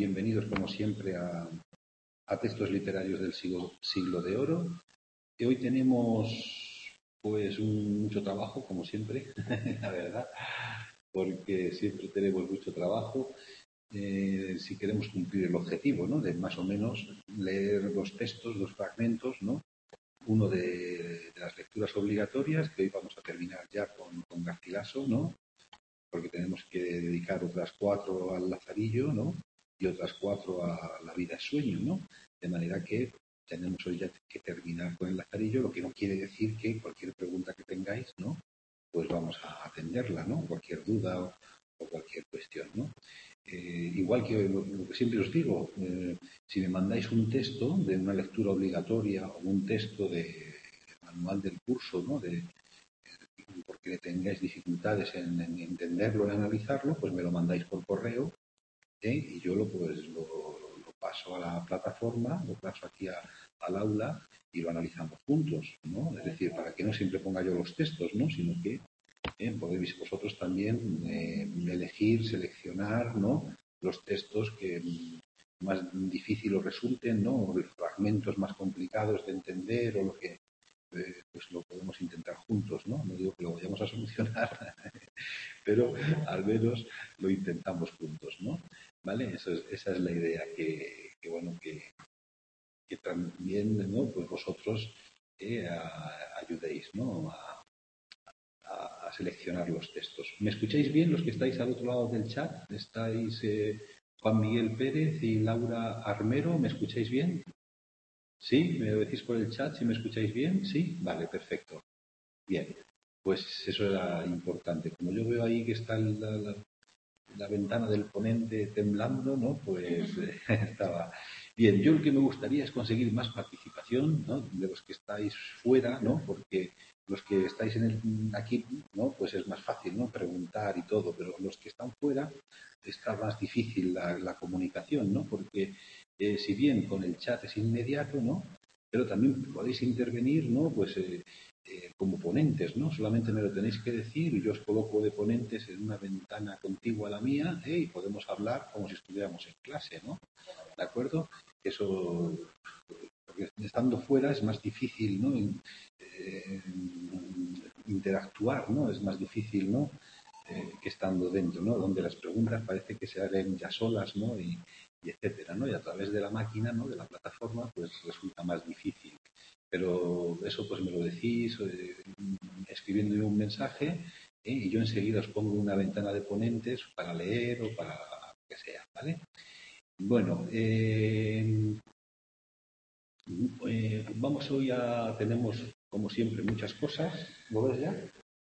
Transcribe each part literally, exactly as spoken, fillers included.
bienvenidos como siempre a, a Textos Literarios del siglo, siglo de Oro. Y hoy tenemos pues un, mucho trabajo, como siempre, la verdad, porque siempre tenemos mucho trabajo. Eh, si queremos cumplir el objetivo, ¿no?, de más o menos leer dos textos, dos fragmentos, ¿no? Uno de, de las lecturas obligatorias, que hoy vamos a terminar ya con, con Garcilaso, ¿no?, porque tenemos que dedicar otras cuatro al Lazarillo, ¿no?, y otras cuatro a La vida es sueño, ¿no? De manera que tenemos hoy ya que terminar con el Lazarillo, lo que no quiere decir que cualquier pregunta que tengáis, ¿no?, pues vamos a atenderla, ¿no?, cualquier duda o, o cualquier cuestión, ¿no? Eh, igual que lo, lo que siempre os digo, eh, si me mandáis un texto de una lectura obligatoria o un texto de manual del curso, ¿no?, de, porque tengáis dificultades en, en entenderlo, en analizarlo, pues me lo mandáis por correo, ¿eh? Y yo lo, pues, lo, lo paso a la plataforma, lo paso aquí a, al aula y lo analizamos juntos, ¿no? Es decir, para que no siempre ponga yo los textos, ¿no?, sino que eh, podéis vosotros también eh, elegir, seleccionar, ¿no?, los textos que más difícil os resulten, ¿no?, los fragmentos más complicados de entender o lo que Eh, pues lo podemos intentar juntos, ¿no? No digo que lo vayamos a solucionar, pero al menos lo intentamos juntos, ¿no? ¿Vale? Eso es, esa es la idea, que, que bueno, que, que también, ¿no?, pues vosotros eh, a, ayudéis, ¿no?, a, a, a seleccionar los textos. ¿Me escucháis bien los que estáis al otro lado del chat? ¿Estáis eh, Juan Miguel Pérez y Laura Armero? ¿Me escucháis bien? ¿Sí? ¿Me lo decís por el chat si me escucháis bien? ¿Sí? Vale, perfecto. Bien, pues eso era importante. Como yo veo ahí que está la, la, la ventana del ponente temblando, ¿no?, pues eh, estaba bien. Yo lo que me gustaría es conseguir más participación, ¿no?, de los que estáis fuera, ¿no?, porque los que estáis en el, aquí, ¿no?, pues es más fácil, ¿no?, preguntar y todo, pero los que están fuera está más difícil la, la comunicación, ¿no?, porque eh, si bien con el chat es inmediato, ¿no?, pero también podéis intervenir, ¿no?, pues eh, eh, como ponentes, ¿no? Solamente me lo tenéis que decir y yo os coloco de ponentes en una ventana contigua a la mía, ¿eh?, y podemos hablar como si estuviéramos en clase, ¿no? ¿De acuerdo? Eso, porque estando fuera es más difícil, ¿no?, eh, interactuar, ¿no? Es más difícil, ¿no?, eh, que estando dentro, ¿no?, donde las preguntas parece que se hagan ya solas, ¿no?, y, y etcétera, ¿no? Y a través de la máquina, ¿no?, de la plataforma, pues resulta más difícil. Pero eso pues me lo decís eh, escribiéndome un mensaje, ¿eh?, y yo enseguida os pongo una ventana de ponentes para leer o para lo que sea, ¿vale? Bueno, eh, eh, vamos hoy a... tenemos como siempre muchas cosas. ¿Lo ves ya?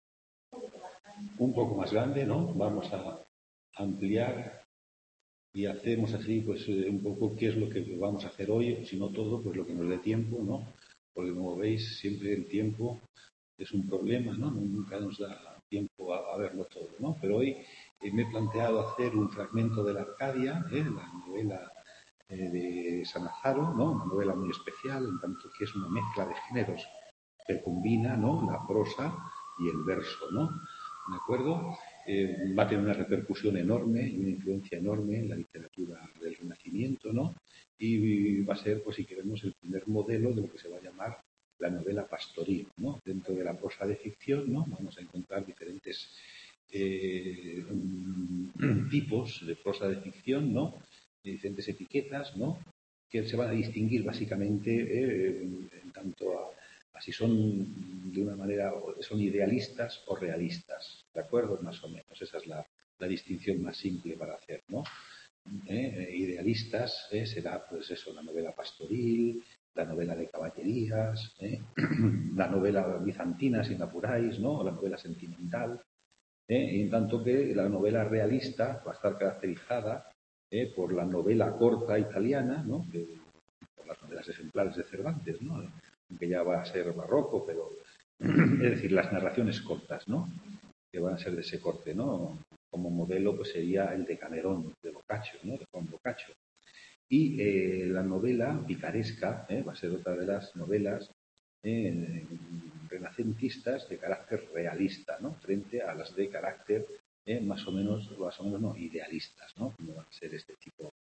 Un poco más grande, ¿no? Vamos a ampliar y hacemos así pues eh, un poco qué es lo que vamos a hacer hoy, si no todo, pues lo que nos dé tiempo, ¿no? Porque como veis siempre el tiempo es un problema, ¿no? Nunca nos da tiempo a, a verlo todo, ¿no? Pero hoy eh, me he planteado hacer un fragmento de la Arcadia, ¿eh?, la novela eh, de Sanazaro, ¿no?, una novela muy especial, en tanto que es una mezcla de géneros que combina, ¿no?, la prosa y el verso, ¿no? ¿De acuerdo? Eh, va a tener una repercusión enorme y una influencia enorme en la literatura del Renacimiento, ¿no? Y va a ser, pues si queremos, el primer modelo de lo que se va a llamar la novela pastoril, ¿no? Dentro de la prosa de ficción, ¿no?, vamos a encontrar diferentes eh, tipos de prosa de ficción, ¿no?, de diferentes etiquetas, ¿no?, que se van a distinguir básicamente eh, en tanto a si son de una manera, son idealistas o realistas, ¿de acuerdo? Más o menos, esa es la, la distinción más simple para hacer, ¿no? ¿Eh? Idealistas ¿eh? será, pues eso, la novela pastoril, la novela de caballerías, ¿eh? la novela bizantina, si me apuráis, ¿no?, o la novela sentimental, ¿eh? En tanto que la novela realista va a estar caracterizada ¿eh? por la novela corta italiana, ¿no?, que, por las novelas ejemplares de Cervantes, ¿no?, que ya va a ser barroco, pero es decir, las narraciones cortas, ¿no?, que van a ser de ese corte, ¿no? Como modelo pues sería el de Camerón, de Boccaccio, ¿no?, de Juan Boccaccio. Y eh, la novela picaresca ¿eh? va a ser otra de las novelas eh, renacentistas de carácter realista, ¿no?, frente a las de carácter eh, más o menos, más o menos no, idealistas, ¿no?, como van a ser este tipo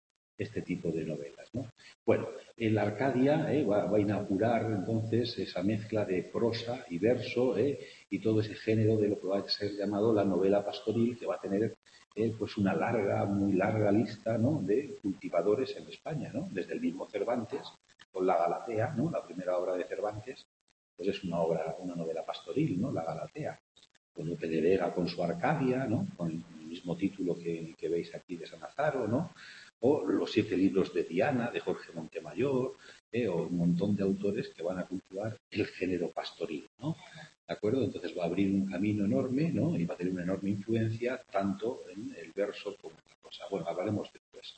este tipo de novelas, ¿no? Bueno, en la Arcadia eh, va, va a inaugurar entonces esa mezcla de prosa y verso eh, y todo ese género de lo que va a ser llamado la novela pastoril, que va a tener eh, pues una larga, muy larga lista, ¿no?, de cultivadores en España, ¿no? Desde el mismo Cervantes, con la Galatea, ¿no?, la primera obra de Cervantes, pues es una obra, una novela pastoril, ¿no?, la Galatea. Con Lope de Vega con su Arcadia, ¿no?, con el mismo título que, que veis aquí de San Lazaro, ¿no?, o los siete libros de Diana, de Jorge Montemayor, eh, o un montón de autores que van a cultivar el género pastoril, ¿no? ¿De acuerdo? Entonces va a abrir un camino enorme, ¿no?, y va a tener una enorme influencia tanto en el verso como en la prosa. Bueno, hablaremos después.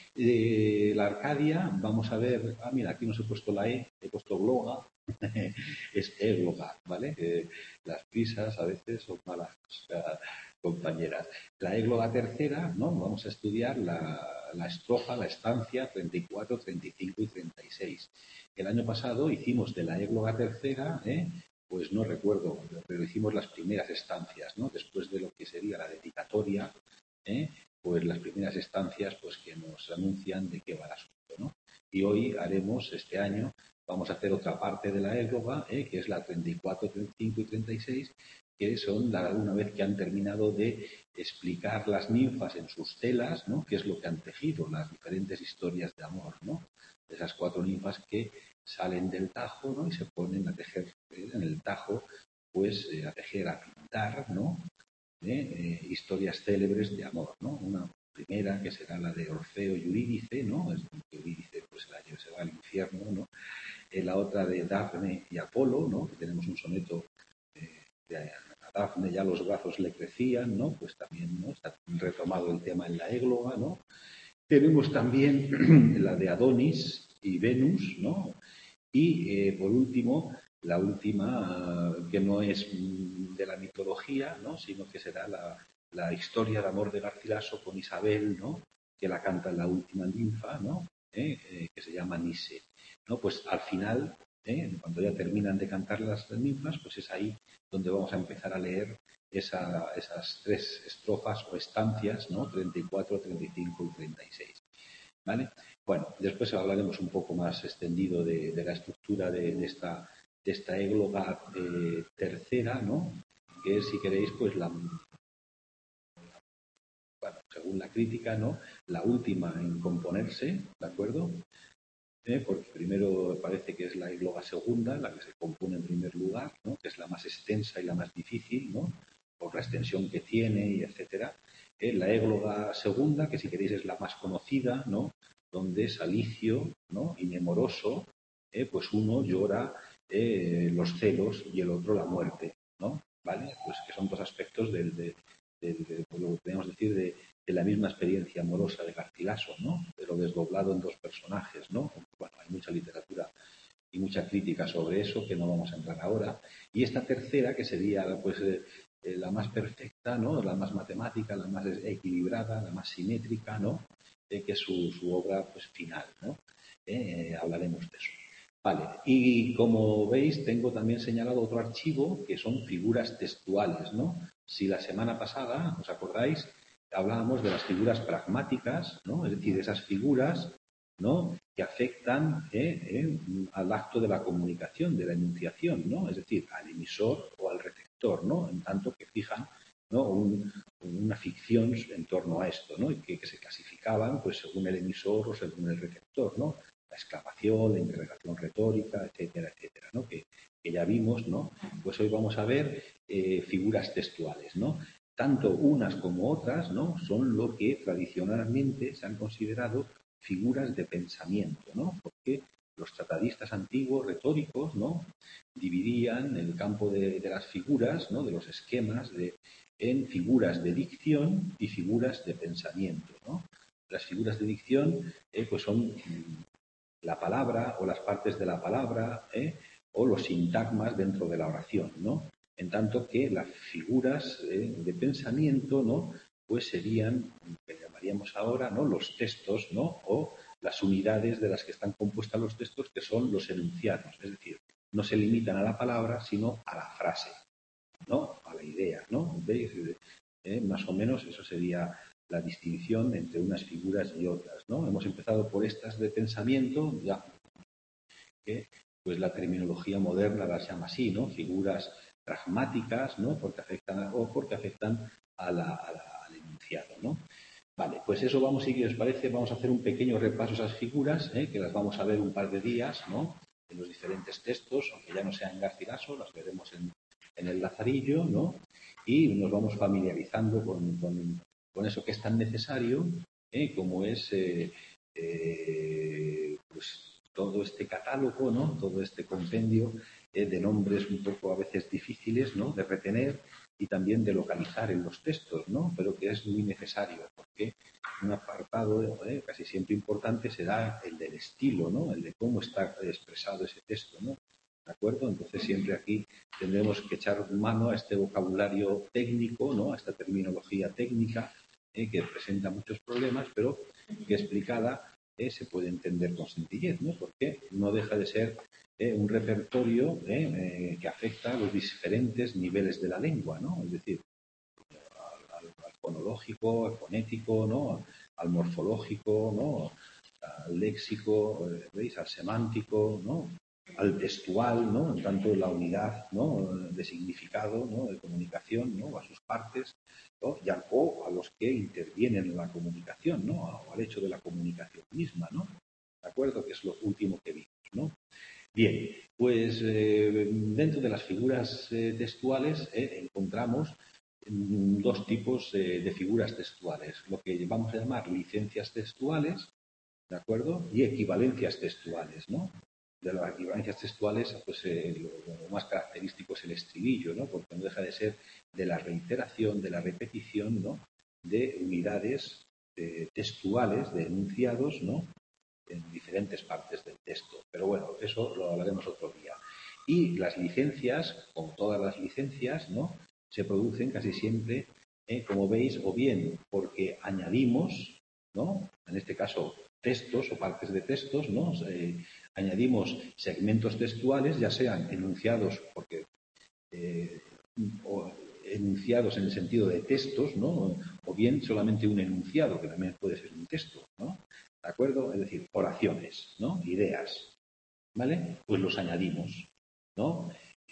Eh, la Arcadia, vamos a ver, ah, mira, aquí no he puesto la E, he puesto gloga, es égloga, ¿vale? Eh, las prisas a veces son malas, o sea, compañeras. La égloga tercera, ¿no? Vamos a estudiar la, la estrofa, la estancia treinta y cuatro, treinta y cinco y treinta y seis. El año pasado hicimos de la égloga tercera, ¿eh?, pues no recuerdo, pero hicimos las primeras estancias, ¿no?, después de lo que sería la dedicatoria, ¿eh?, pues las primeras estancias pues que nos anuncian de qué va el asunto, ¿no? Y hoy haremos, este año, vamos a hacer otra parte de la égloga, ¿eh?, que es la treinta y cuatro, treinta y cinco y treinta y seis, que son la, una vez que han terminado de explicar las ninfas en sus telas, ¿no?, qué es lo que han tejido, las diferentes historias de amor, ¿no?, de esas cuatro ninfas que salen del Tajo, ¿no?, y se ponen a tejer eh, en el Tajo, pues eh, a tejer, a pintar, ¿no?, ¿Eh? Eh, historias célebres de amor, ¿no? Una primera que será la de Orfeo y Eurídice, ¿no? Es que Eurídice pues la se va al infierno, ¿no? Eh, la otra de Dafne y Apolo, ¿no?, que tenemos un soneto eh, de a Dafne ya los brazos le crecían, ¿no? Pues también, ¿no?, está retomado el tema en la égloga, ¿no? Tenemos también la de Adonis y Venus, ¿no? Y, eh, por último, la última, uh, que no es de la mitología, ¿no?, sino que será la, la historia de amor de Garcilaso con Isabel, ¿no?, que la canta en la última ninfa, ¿no?, ¿Eh? Eh, que se llama Nise, ¿no? Pues al final, ¿eh?, cuando ya terminan de cantar las ninfas, pues es ahí donde vamos a empezar a leer esa, esas tres estrofas o estancias, ¿no?, treinta y cuatro, treinta y cinco y treinta y seis. ¿Vale? Bueno, después hablaremos un poco más extendido de, de la estructura de, de, esta, de esta égloga eh, tercera, ¿no?, que es, si queréis, pues la, bueno, según la crítica, ¿no?, la última en componerse, ¿de acuerdo? ¿Eh? Porque primero parece que es la égloga segunda, la que se compone en primer lugar, ¿no?, que es la más extensa y la más difícil, ¿no?, por la extensión que tiene y etcétera. Eh, la égloga segunda, que si queréis es la más conocida, ¿no?, donde Salicio, ¿no?, y Nemoroso, eh, pues uno llora eh, los celos y el otro la muerte, ¿no? ¿Vale? Pues que son dos aspectos del, de, de, de, de lo que podemos decir de, de la misma experiencia amorosa de Garcilaso, ¿no?, pero desdoblado en dos personajes, ¿no? Bueno, hay mucha literatura y mucha crítica sobre eso que no vamos a entrar ahora. Y esta tercera, que sería pues eh, eh, la más perfecta, ¿no?, la más matemática, la más equilibrada, la más simétrica, ¿no?, eh, que es su, su obra pues final, ¿no? Eh, hablaremos de eso. Vale, y como veis tengo también señalado otro archivo que son figuras textuales, ¿no? Si la semana pasada, ¿os acordáis?, hablábamos de las figuras pragmáticas, ¿no?, es decir, de esas figuras, ¿no?, que afectan eh, eh, al acto de la comunicación, de la enunciación, ¿no?, es decir, al emisor o al receptor, ¿no?, en tanto que fijan, ¿no?, un, una ficción en torno a esto, ¿no?, y que, que se clasificaban pues según el emisor o según el receptor, ¿no?, la exclamación, la interrogación retórica, etcétera, etcétera, ¿no?, que, que ya vimos, ¿no? Pues hoy vamos a ver eh, figuras textuales, ¿no? Tanto unas como otras, ¿no?, son lo que tradicionalmente se han considerado figuras de pensamiento, ¿no?, porque los tratadistas antiguos retóricos, ¿no?, dividían el campo de, de las figuras, ¿no?, de los esquemas, de, en figuras de dicción y figuras de pensamiento, ¿no? Las figuras de dicción eh, pues son mm, la palabra o las partes de la palabra, ¿eh?, o los sintagmas dentro de la oración, ¿no? En tanto que las figuras eh, de pensamiento, ¿no?, pues serían, que llamaríamos ahora, ¿no?, los textos, ¿no?, o las unidades de las que están compuestos los textos, que son los enunciados, es decir, no se limitan a la palabra, sino a la frase, ¿no?, a la idea, ¿no? ¿Veis? Eh, más o menos eso sería la distinción entre unas figuras y otras, ¿no? Hemos empezado por estas de pensamiento, ya que pues la terminología moderna las llama así, ¿no? Figuras pragmáticas, ¿no? Porque afectan a, o porque afectan a la, a la, al enunciado, ¿no? Vale, pues eso vamos, si os parece, vamos a hacer un pequeño repaso a esas figuras, ¿eh? Que las vamos a ver un par de días, ¿no? En los diferentes textos, aunque ya no sea en Garcilaso, las veremos en, en el Lazarillo, ¿no? Y nos vamos familiarizando con, con, con eso que es tan necesario, ¿eh? Como es eh, eh, pues todo este catálogo, ¿no? Todo este compendio eh, de nombres un poco a veces difíciles, ¿no? De retener y también de localizar en los textos, ¿no? Pero que es muy necesario, porque un apartado eh, casi siempre importante será el del estilo, ¿no? El de cómo está expresado ese texto, ¿no? ¿De acuerdo? Entonces siempre aquí tendremos que echar mano a este vocabulario técnico, ¿no? A esta terminología técnica eh, que presenta muchos problemas, pero que explicada eh, se puede entender con sencillez, ¿no? Porque no deja de ser eh, un repertorio eh, eh, que afecta a los diferentes niveles de la lengua, ¿no? Es decir, al, al fonológico, al fonético, ¿no? Al morfológico, ¿no? Al léxico, eh, ¿veis? Al semántico, ¿no? Al textual, ¿no? En tanto la unidad, ¿no? De significado, ¿no? De comunicación, ¿no? A sus partes, ¿no? Y a, o a los que intervienen en la comunicación, ¿no? O al hecho de la comunicación misma, ¿no? ¿De acuerdo? Que es lo último que vimos, ¿no? Bien, pues eh, dentro de las figuras eh, textuales eh, encontramos mm, dos tipos eh, de figuras textuales, lo que vamos a llamar licencias textuales, ¿de acuerdo? Y equivalencias textuales, ¿no? De las equivalencias textuales, pues eh, lo, lo más característico es el estribillo, ¿no? Porque no deja de ser de la reiteración, de la repetición, ¿no? De unidades eh, textuales, de enunciados, ¿no? En diferentes partes del texto. Pero bueno, eso lo hablaremos otro día. Y las licencias, como todas las licencias, ¿no? Se producen casi siempre, eh, como veis, o bien porque añadimos, ¿no? En este caso, textos o partes de textos, ¿no? Eh, añadimos segmentos textuales, ya sean enunciados, porque eh, o enunciados en el sentido de textos, ¿no? O bien solamente un enunciado, que también puede ser un texto, ¿no? ¿De acuerdo? Es decir, oraciones, ¿no? Ideas, ¿vale? Pues los añadimos, ¿no?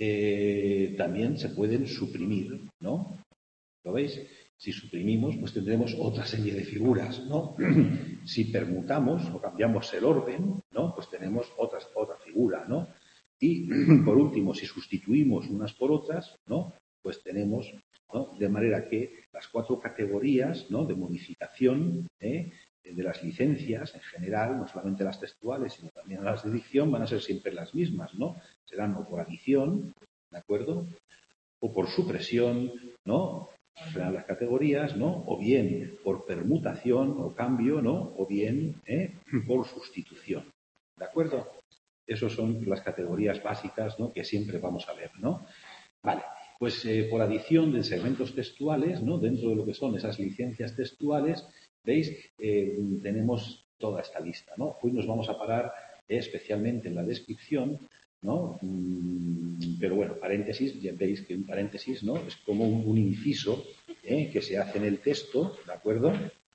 Eh, también se pueden suprimir, ¿no? ¿Lo veis? Si suprimimos, pues tendremos otra serie de figuras, ¿no? Si permutamos o cambiamos el orden, ¿no? Pues tenemos otras, otra figura, ¿no? Y, por último, si sustituimos unas por otras, ¿no? Pues tenemos, ¿no? De manera que las cuatro categorías, ¿no? De modificación, ¿eh? De las licencias en general, no solamente las textuales, sino también las de dicción, van a ser siempre las mismas, ¿no? Serán o por adición, ¿de acuerdo? O por supresión, ¿no? Serán las categorías, ¿no? O bien por permutación o cambio, ¿no? O bien ¿eh? por sustitución, ¿de acuerdo? Esas son las categorías básicas, ¿no? Que siempre vamos a ver, ¿no? Vale, pues eh, por adición de segmentos textuales, ¿no? Dentro de lo que son esas licencias textuales, ¿veis? Eh, tenemos toda esta lista, ¿no? Hoy nos vamos a parar eh, especialmente en la descripción, ¿no? Mm, pero bueno, paréntesis, ya veis que un paréntesis, ¿no? Es como un, un inciso ¿eh? Que se hace en el texto, ¿de acuerdo?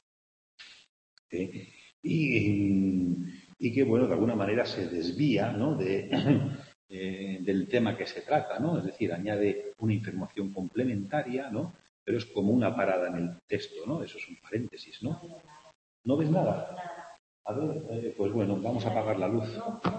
¿Eh? Y, y que, bueno, de alguna manera se desvía, ¿no? De, eh, del tema que se trata, ¿no? Es decir, añade una información complementaria, ¿no? Pero es como una parada en el texto, ¿no? Eso es un paréntesis, ¿no? ¿No ves nada? A ver, eh, pues bueno, vamos a apagar la luz.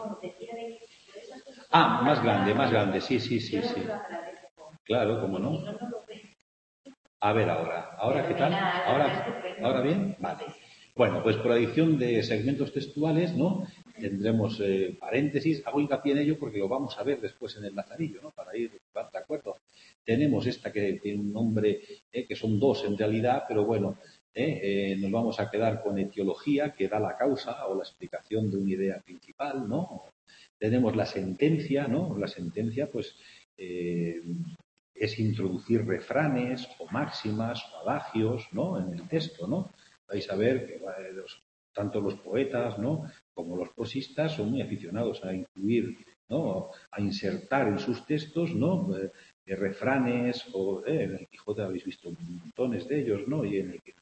Ah, más grande, más grande, sí, sí, sí, sí. Claro, ¿cómo no? A ver ahora, ¿ahora qué tal? ¿Ahora, ahora bien? Vale. Bueno, pues por adición de segmentos textuales, ¿no? Tendremos eh, paréntesis, hago hincapié en ello porque lo vamos a ver después en el Lazarillo, ¿no? Para ir, ¿de acuerdo? Tenemos esta que tiene un nombre, eh, que son dos en realidad, pero bueno, eh, eh, nos vamos a quedar con etiología, que da la causa o la explicación de una idea principal, ¿no? Tenemos la sentencia, ¿no? La sentencia, pues, eh, es introducir refranes o máximas o adagios, ¿no? En el texto, ¿no? Vais a ver que los, tanto los poetas, ¿no? Como los prosistas son muy aficionados a incluir, ¿no? A insertar en sus textos, ¿no? Eh, eh, refranes o eh, en el Quijote habéis visto montones de ellos, ¿no? Y en el, en el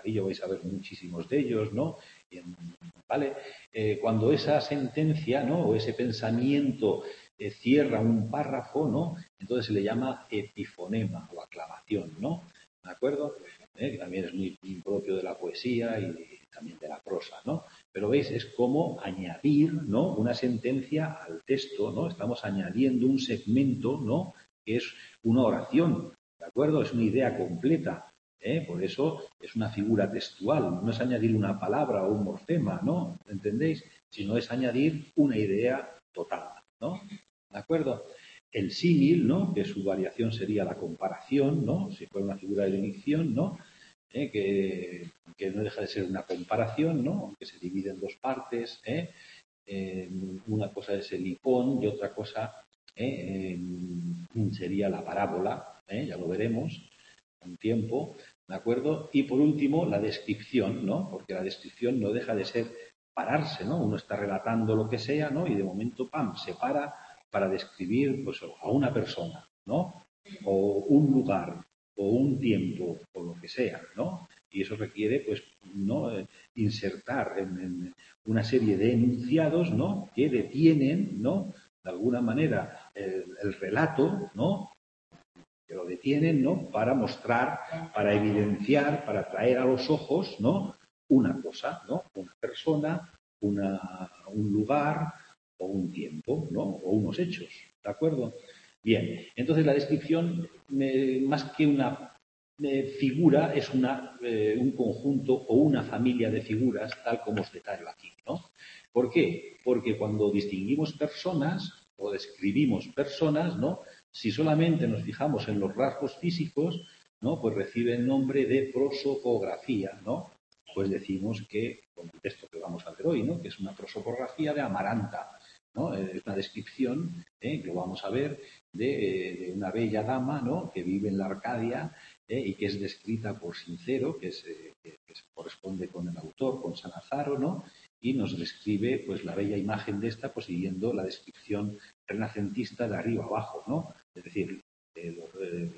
bocadillo vais a ver muchísimos de ellos, ¿no? Y en- ¿Vale? Eh, cuando esa sentencia, ¿no? O ese pensamiento eh, cierra un párrafo, ¿no? Entonces se le llama epifonema o aclamación, ¿no? ¿De acuerdo? Eh, que también es muy propio de la poesía y también de la prosa, ¿no? Pero veis, es como añadir, ¿no? Una sentencia al texto, ¿no? Estamos añadiendo un segmento, ¿no? Que es una oración, ¿de acuerdo? Es una idea completa. ¿eh? Por eso es una figura textual, no es añadir una palabra o un morfema, ¿no? ¿Entendéis? Sino es añadir una idea total, ¿no? ¿De acuerdo? El símil, ¿no? Que su variación sería la comparación, ¿no? Si fuera una figura de dicción, ¿no? ¿Eh? Que, que no deja de ser una comparación, ¿no? Aunque se divide en dos partes, ¿eh? Eh, una cosa es el hipón y otra cosa ¿eh? Eh, sería la parábola, ¿eh? Ya lo veremos un tiempo, ¿de acuerdo? Y por último, la descripción, ¿no? Porque la descripción no deja de ser pararse, ¿no? Uno está relatando lo que sea, ¿no? Y de momento, pam, se para para describir pues, a una persona, ¿no? O un lugar, o un tiempo, o lo que sea, ¿no? Y eso requiere, pues, ¿no? Eh, insertar en, en una serie de enunciados, ¿no? Que detienen, ¿no? De alguna manera, el, el relato, ¿no? Que lo detienen, ¿no? Para mostrar, para evidenciar, para traer a los ojos, ¿no? Una cosa, ¿no? Una persona, una, un lugar o un tiempo, ¿no? O unos hechos, ¿de acuerdo? Bien, entonces la descripción, eh, más que una eh, figura, es una, eh, un conjunto o una familia de figuras, tal como os detallo aquí, ¿no? ¿Por qué? Porque cuando distinguimos personas o describimos personas, ¿no? Si solamente nos fijamos en los rasgos físicos, ¿no? Pues recibe el nombre de prosopografía, ¿no? Pues decimos que, con el texto que vamos a ver hoy, ¿no? Que es una prosopografía de Amaranta, ¿no? Es una descripción, ¿eh? Que lo vamos a ver, de, de una bella dama, ¿no? Que vive en la Arcadia ¿eh? Y que es descrita por Sincero, que, es, eh, que, que se corresponde con el autor, con Sanazaro, ¿no? Y nos describe pues la bella imagen de esta, pues siguiendo la descripción renacentista de arriba abajo, ¿no? Es decir, el, el,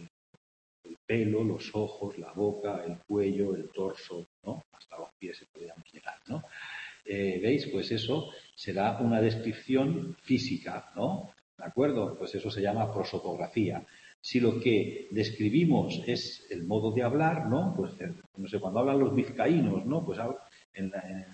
el pelo, los ojos, la boca, el cuello, el torso, ¿no? Hasta los pies se podrían llegar, ¿no? Eh, ¿Veis? Pues eso será una descripción física, ¿no? ¿De acuerdo? Pues eso se llama prosopografía. Si lo que describimos es el modo de hablar, ¿no? Pues, no sé, cuando hablan los vizcaínos, ¿no? Pues en la, en,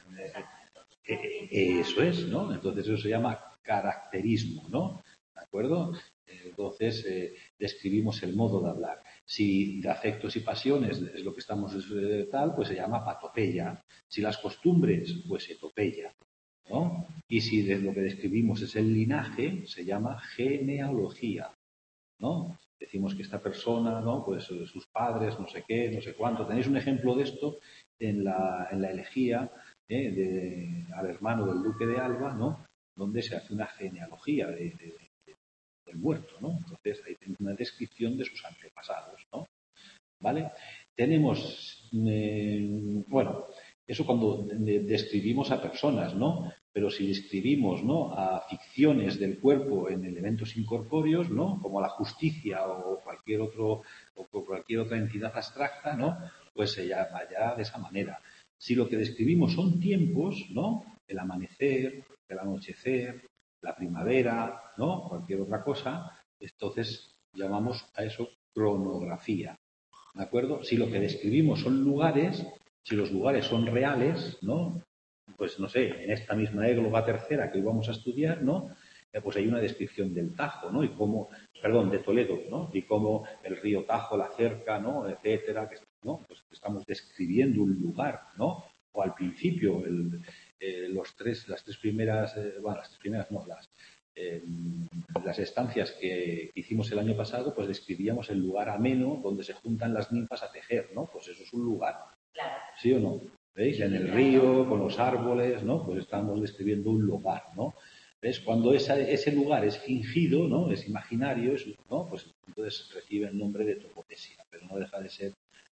eh, eso es, ¿no? Entonces eso se llama caracterismo, ¿no? ¿De acuerdo? Entonces eh, describimos el modo de hablar. Si de afectos y pasiones es lo que estamos eh, tal, pues se llama patopeya. Si las costumbres, pues etopeya, ¿no? Y si de lo que describimos es el linaje, se llama genealogía, ¿no? Decimos que esta persona, ¿no? Pues sus padres, no sé qué, no sé cuánto. Tenéis un ejemplo de esto en la, en la elegía ¿eh? de, al hermano del duque de Alba, ¿no? Donde se hace una genealogía de, de, de, del muerto, ¿no? Entonces ahí tenemos una descripción de sus antepasados, ¿no? ¿Vale? Tenemos, eh, bueno, eso cuando de, describimos a personas, ¿no? Pero si describimos, ¿no? A ficciones del cuerpo en elementos incorpóreos, ¿no? Como la justicia o cualquier otro o cualquier otra entidad abstracta, ¿no? Pues se llama ya de esa manera. Si lo que describimos son tiempos, ¿no? El amanecer, el anochecer, la primavera, ¿no? Cualquier otra cosa, entonces llamamos a eso cronografía. ¿De acuerdo? Si lo que describimos son lugares, si los lugares son reales, ¿no? Pues no sé, en esta misma égloga tercera que hoy vamos a estudiar, ¿no? Eh, pues hay una descripción del Tajo, ¿no? Y cómo, perdón, de Toledo, ¿no? Y cómo el río Tajo la cerca, ¿no? Etcétera, ¿no? Pues estamos describiendo un lugar, ¿no? O al principio, el, eh, los tres, las tres primeras, eh, bueno, las tres primeras no, las, eh, las estancias que hicimos el año pasado, pues describíamos el lugar ameno donde se juntan las ninfas a tejer, ¿no? Pues eso es un lugar. Claro. ¿Sí o no? ¿Veis? En el río, con los árboles, ¿no? Pues estamos describiendo un lugar, ¿no? ¿Ves? Cuando esa, ese lugar es fingido, ¿no? Es imaginario, es, ¿no? Pues entonces recibe el nombre de topotesia, pero no deja de ser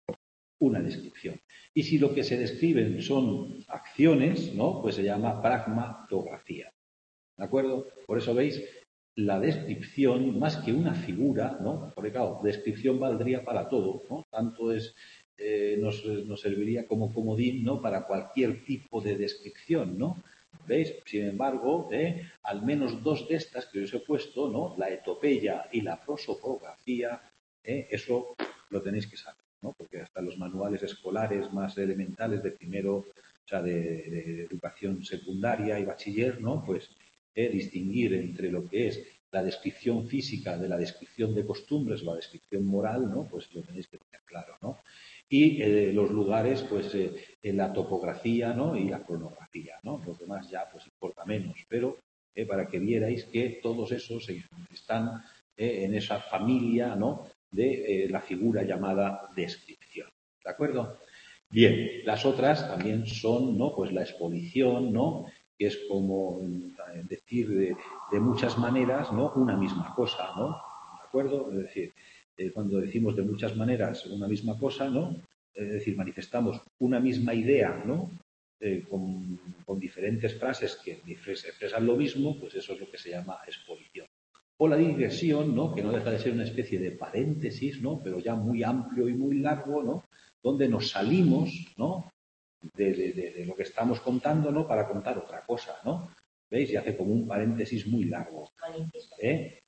una descripción. Y si lo que se describen son acciones, ¿no? Pues se llama pragmatografía. ¿De acuerdo? Por eso veis, la descripción, más que una figura, ¿no? Porque claro, descripción valdría para todo, ¿no? Tanto es eh, nos, nos serviría como comodín, ¿no?, para cualquier tipo de descripción, ¿no? ¿Veis? Sin embargo, ¿eh? al menos dos de estas que os he puesto, ¿no?, la etopeya y la prosopografía, ¿eh?, eso lo tenéis que saber, ¿no? Porque hasta los manuales escolares más elementales de primero, o sea, de, de educación secundaria y bachiller, ¿no?, pues eh, distinguir entre lo que es la descripción física de la descripción de costumbres o la descripción moral, ¿no?, pues lo tenéis que tener claro, ¿no? Y eh, los lugares, pues eh, en la topografía, ¿no?, y la cronografía, ¿no? Los demás ya pues importa menos, pero eh, para que vierais que todos esos están eh, en esa familia, ¿no?, de eh, la figura llamada descripción, ¿de acuerdo? Bien, las otras también son, ¿no?, pues la exposición, ¿no?, que es como eh, decir de, de muchas maneras, ¿no?, una misma cosa, ¿no? ¿De acuerdo? Es decir, eh, cuando decimos de muchas maneras una misma cosa, ¿no?, es decir, manifestamos una misma idea, ¿no?, eh, con, con diferentes frases que expresan lo mismo, pues eso es lo que se llama exposición. O la digresión, ¿no?, que no deja de ser una especie de paréntesis, ¿no?, pero ya muy amplio y muy largo, ¿no?, donde nos salimos, ¿no?, de, de, de, de lo que estamos contando, ¿no?, para contar otra cosa, ¿no? ¿Veis? Y hace como un paréntesis muy largo. ¿Eh?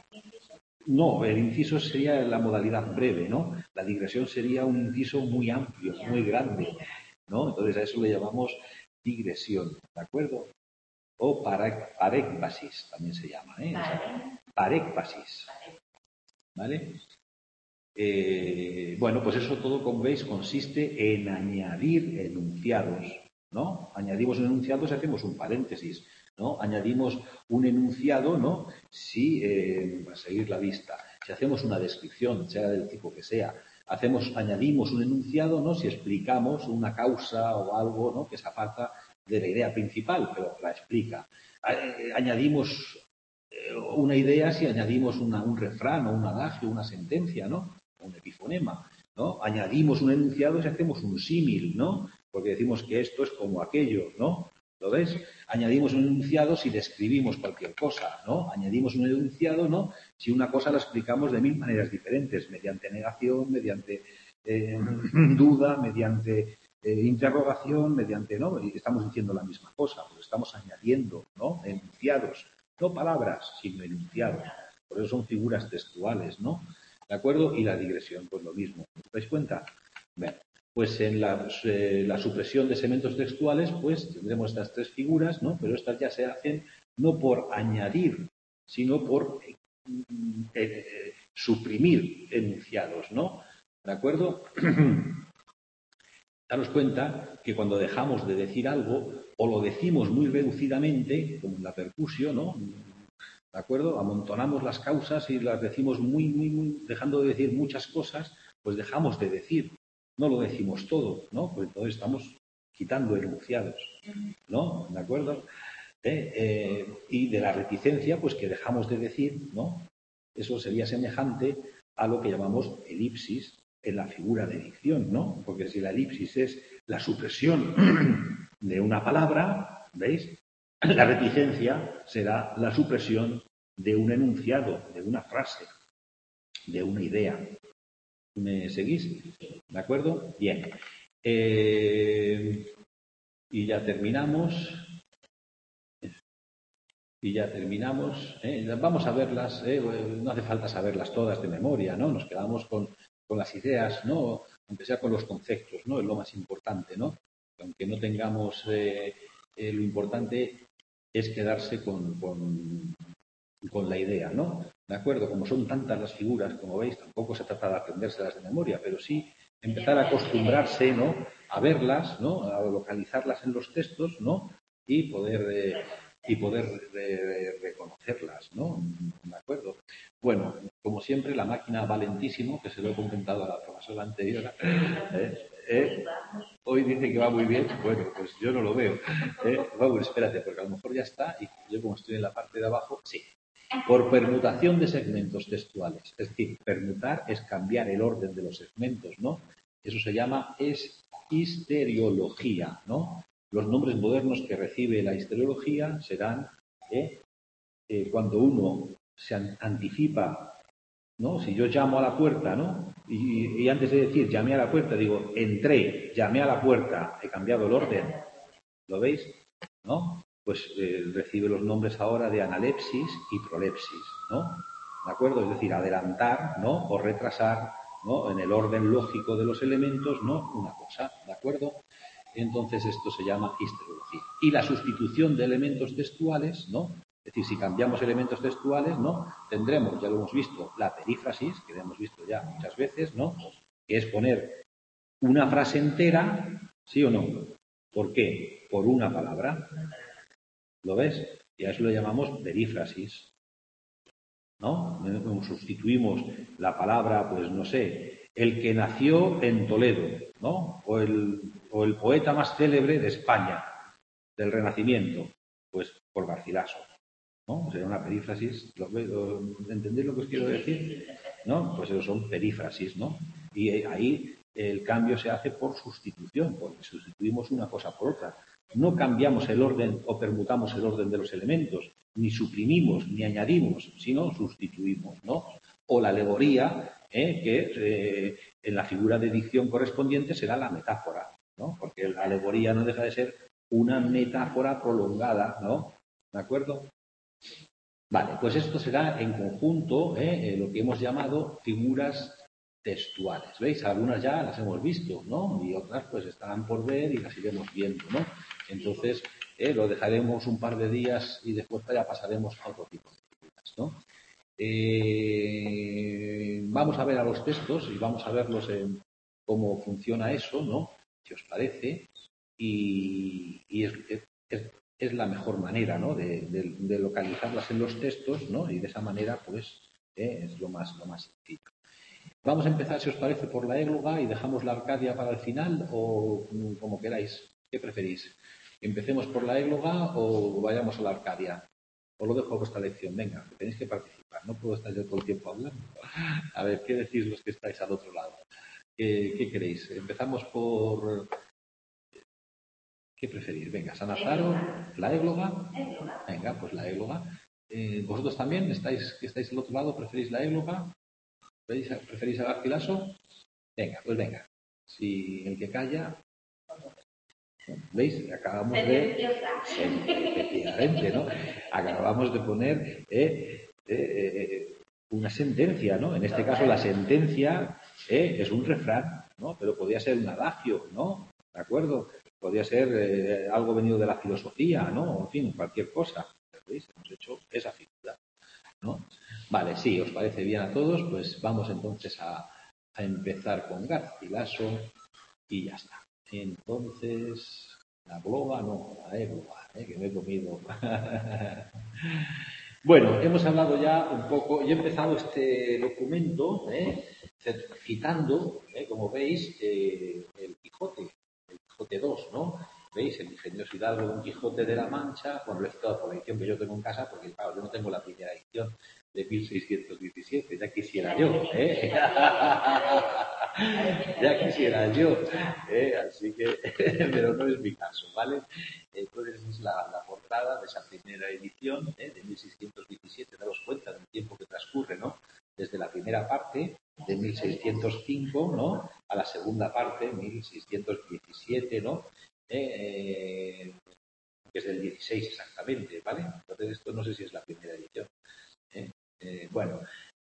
No, el inciso sería la modalidad breve, ¿no? La digresión sería un inciso muy amplio, muy grande, ¿no? Entonces a eso le llamamos digresión, ¿de acuerdo? O parécbasis también se llama, ¿eh? Parécbasis, ¿vale? Eh, bueno, pues eso todo, como veis, consiste en añadir enunciados, ¿no? Añadimos un enunciado si hacemos un paréntesis, ¿no? Añadimos un enunciado, ¿no?, si, eh, a seguir la vista, si hacemos una descripción, sea del tipo que sea, hacemos, añadimos un enunciado, ¿no?, si explicamos una causa o algo, ¿no?, que se aparta de la idea principal, pero la explica. Añadimos una idea si añadimos una, un refrán o un adagio, una sentencia, ¿no?, un epifonema, ¿no? Añadimos un enunciado si hacemos un símil, ¿no?, porque decimos que esto es como aquello, ¿no? ¿Lo ves? Añadimos un enunciado si describimos cualquier cosa, ¿no? Añadimos un enunciado, ¿no?, si una cosa la explicamos de mil maneras diferentes, mediante negación, mediante eh, duda, mediante eh, interrogación, mediante, ¿no? Y estamos diciendo la misma cosa, pues estamos añadiendo, ¿no?, enunciados, no palabras, sino enunciados. Por eso son figuras textuales, ¿no? ¿De acuerdo? Y la digresión, pues lo mismo. ¿Os dais cuenta? Bien. Pues en la, eh, la supresión de segmentos textuales, pues tendremos estas tres figuras, ¿no? Pero estas ya se hacen no por añadir, sino por eh, eh, suprimir enunciados, ¿no? ¿De acuerdo? Daros cuenta que cuando dejamos de decir algo, o lo decimos muy reducidamente, como en la percusión, ¿no?, ¿de acuerdo? Amontonamos las causas y las decimos muy, muy, muy, dejando de decir muchas cosas, pues dejamos de decir. No lo decimos todo, ¿no? Pues entonces estamos quitando enunciados, ¿no? ¿De acuerdo? ¿Eh? Eh, y de la reticencia, pues que dejamos de decir, ¿no? Eso sería semejante a lo que llamamos elipsis en la figura de dicción, ¿no? Porque si la elipsis es la supresión de una palabra, ¿veis? La reticencia será la supresión de un enunciado, de una frase, de una idea. ¿Me seguís? ¿De acuerdo? Bien. Eh, y ya terminamos. Y ya terminamos. ¿eh? Vamos a verlas. ¿eh? No hace falta saberlas todas de memoria, ¿no? Nos quedamos con, con las ideas, ¿no? Aunque sea con los conceptos, ¿no? Es lo más importante, ¿no? Aunque no tengamos eh, eh, lo importante es quedarse con, con, con la idea, ¿no? ¿De acuerdo? Como son tantas las figuras, como veis, tampoco se trata de aprendérselas de memoria, pero sí empezar a acostumbrarse, ¿no?, a verlas, ¿no?, a localizarlas en los textos, ¿no?, y poder, eh, y poder eh, reconocerlas, ¿no? ¿De acuerdo? Bueno, como siempre, la máquina va lentísimo, que se lo he comentado a la profesora anterior. ¿eh? ¿eh? Hoy dice que va muy bien, bueno, pues yo no lo veo. ¿eh? Vamos, espérate, porque a lo mejor ya está, y yo como estoy en la parte de abajo, sí. Por permutación de segmentos textuales. Es decir, permutar es cambiar el orden de los segmentos, ¿no? Eso se llama es histeriología, ¿no? Los nombres modernos que recibe la histeriología serán ¿eh? Eh, cuando uno se anticipa, ¿no? Si yo llamo a la puerta, ¿no?, Y, y antes de decir llamé a la puerta, digo entré, llamé a la puerta, he cambiado el orden. ¿Lo veis? ¿No? Pues eh, recibe los nombres ahora de analepsis y prolepsis, ¿no? ¿De acuerdo? Es decir, adelantar, ¿no? O retrasar, ¿no? En el orden lógico de los elementos, ¿no? Una cosa, ¿de acuerdo? Entonces esto se llama histerología. Y la sustitución de elementos textuales, ¿no? Es decir, si cambiamos elementos textuales, ¿no? Tendremos, ya lo hemos visto, la perífrasis, que lo hemos visto ya muchas veces, ¿no? Que es poner una frase entera, ¿sí o no? ¿Por qué? Por una palabra. ¿Lo ves? Y a eso lo llamamos perífrasis. ¿No? Sustituimos la palabra, pues no sé, el que nació en Toledo, ¿no? O el, o el poeta más célebre de España, del Renacimiento, pues por Garcilaso, ¿no? Sería una perífrasis. ¿Lo, lo, ¿Entendéis lo que os quiero decir? ¿No? Pues eso son perífrasis, ¿no? Y ahí el cambio se hace por sustitución, porque sustituimos una cosa por otra. No cambiamos el orden o permutamos el orden de los elementos, ni suprimimos, ni añadimos, sino sustituimos, ¿no? O la alegoría, ¿eh? que eh, en la figura de dicción correspondiente será la metáfora, ¿no? Porque la alegoría no deja de ser una metáfora prolongada, ¿no? ¿De acuerdo? Vale, pues esto será en conjunto ¿eh? lo que hemos llamado figuras textuales. ¿Veis? Algunas ya las hemos visto, ¿no? Y otras pues estarán por ver y las iremos viendo, ¿no? Entonces, eh, lo dejaremos un par de días y después ya pasaremos a otro tipo de figuras, ¿no? Eh, vamos a ver a los textos y vamos a verlos en cómo funciona eso, ¿no? Si os parece. Y, y es, es, es la mejor manera, ¿no? De, de, de localizarlas en los textos, ¿no? Y de esa manera, pues, eh, es lo más, lo más sencillo. Vamos a empezar, si os parece, por la égloga y dejamos la Arcadia para el final o como queráis. ¿Qué preferís? ¿Empecemos por la égloga o vayamos a la Arcadia? Os lo dejo a vuestra elección. Venga, tenéis que participar. No puedo estar yo todo el tiempo hablando. A ver, ¿qué decís los que estáis al otro lado? ¿Qué, qué queréis? ¿Empezamos por...? ¿Qué preferís? Venga, San Azaro, la égloga. Venga, pues la égloga. Eh, ¿Vosotros también estáis, que estáis al otro lado, preferís la égloga? ¿Preferís a Garcilaso? Venga, pues venga. Si el que calla... ¿Veis? Acabamos de... Efectivamente, ¿no? Acabamos de poner eh, eh, una sentencia, ¿no? En este caso la sentencia eh, es un refrán, ¿no? Pero podría ser un adagio, ¿no? ¿De acuerdo? Podría ser eh, algo venido de la filosofía, ¿no? En fin, cualquier cosa. ¿Veis? Hemos hecho esa figura, ¿no? Vale, sí, ¿os parece bien a todos? Pues vamos entonces a, a empezar con Garcilaso y ya está. Entonces, la globa no, la égloga, ¿eh? Que me he comido. Bueno, hemos hablado ya un poco, yo he empezado este documento ¿eh? citando, ¿eh? como veis, eh, el Quijote, el Quijote dos, ¿no? ¿Veis? El ingenioso hidalgo Don Quijote de la Mancha, bueno, lo he citado por la edición que yo tengo en casa, porque claro, yo no tengo la primera edición de mil seiscientos diecisiete, ya quisiera yo, ¿eh? Ya quisiera yo, ¿eh? Así que, pero no es mi caso, ¿vale? Entonces es la, la portada de esa primera edición ¿eh? de mil seiscientos diecisiete, daros cuenta del tiempo que transcurre, ¿no? Desde la primera parte de mil seiscientos cinco, ¿no? A la segunda parte, mil seiscientos diecisiete, ¿no? Eh, que es del dieciséis exactamente, ¿vale? Entonces esto no sé si es la primera edición. ¿eh? Eh, bueno,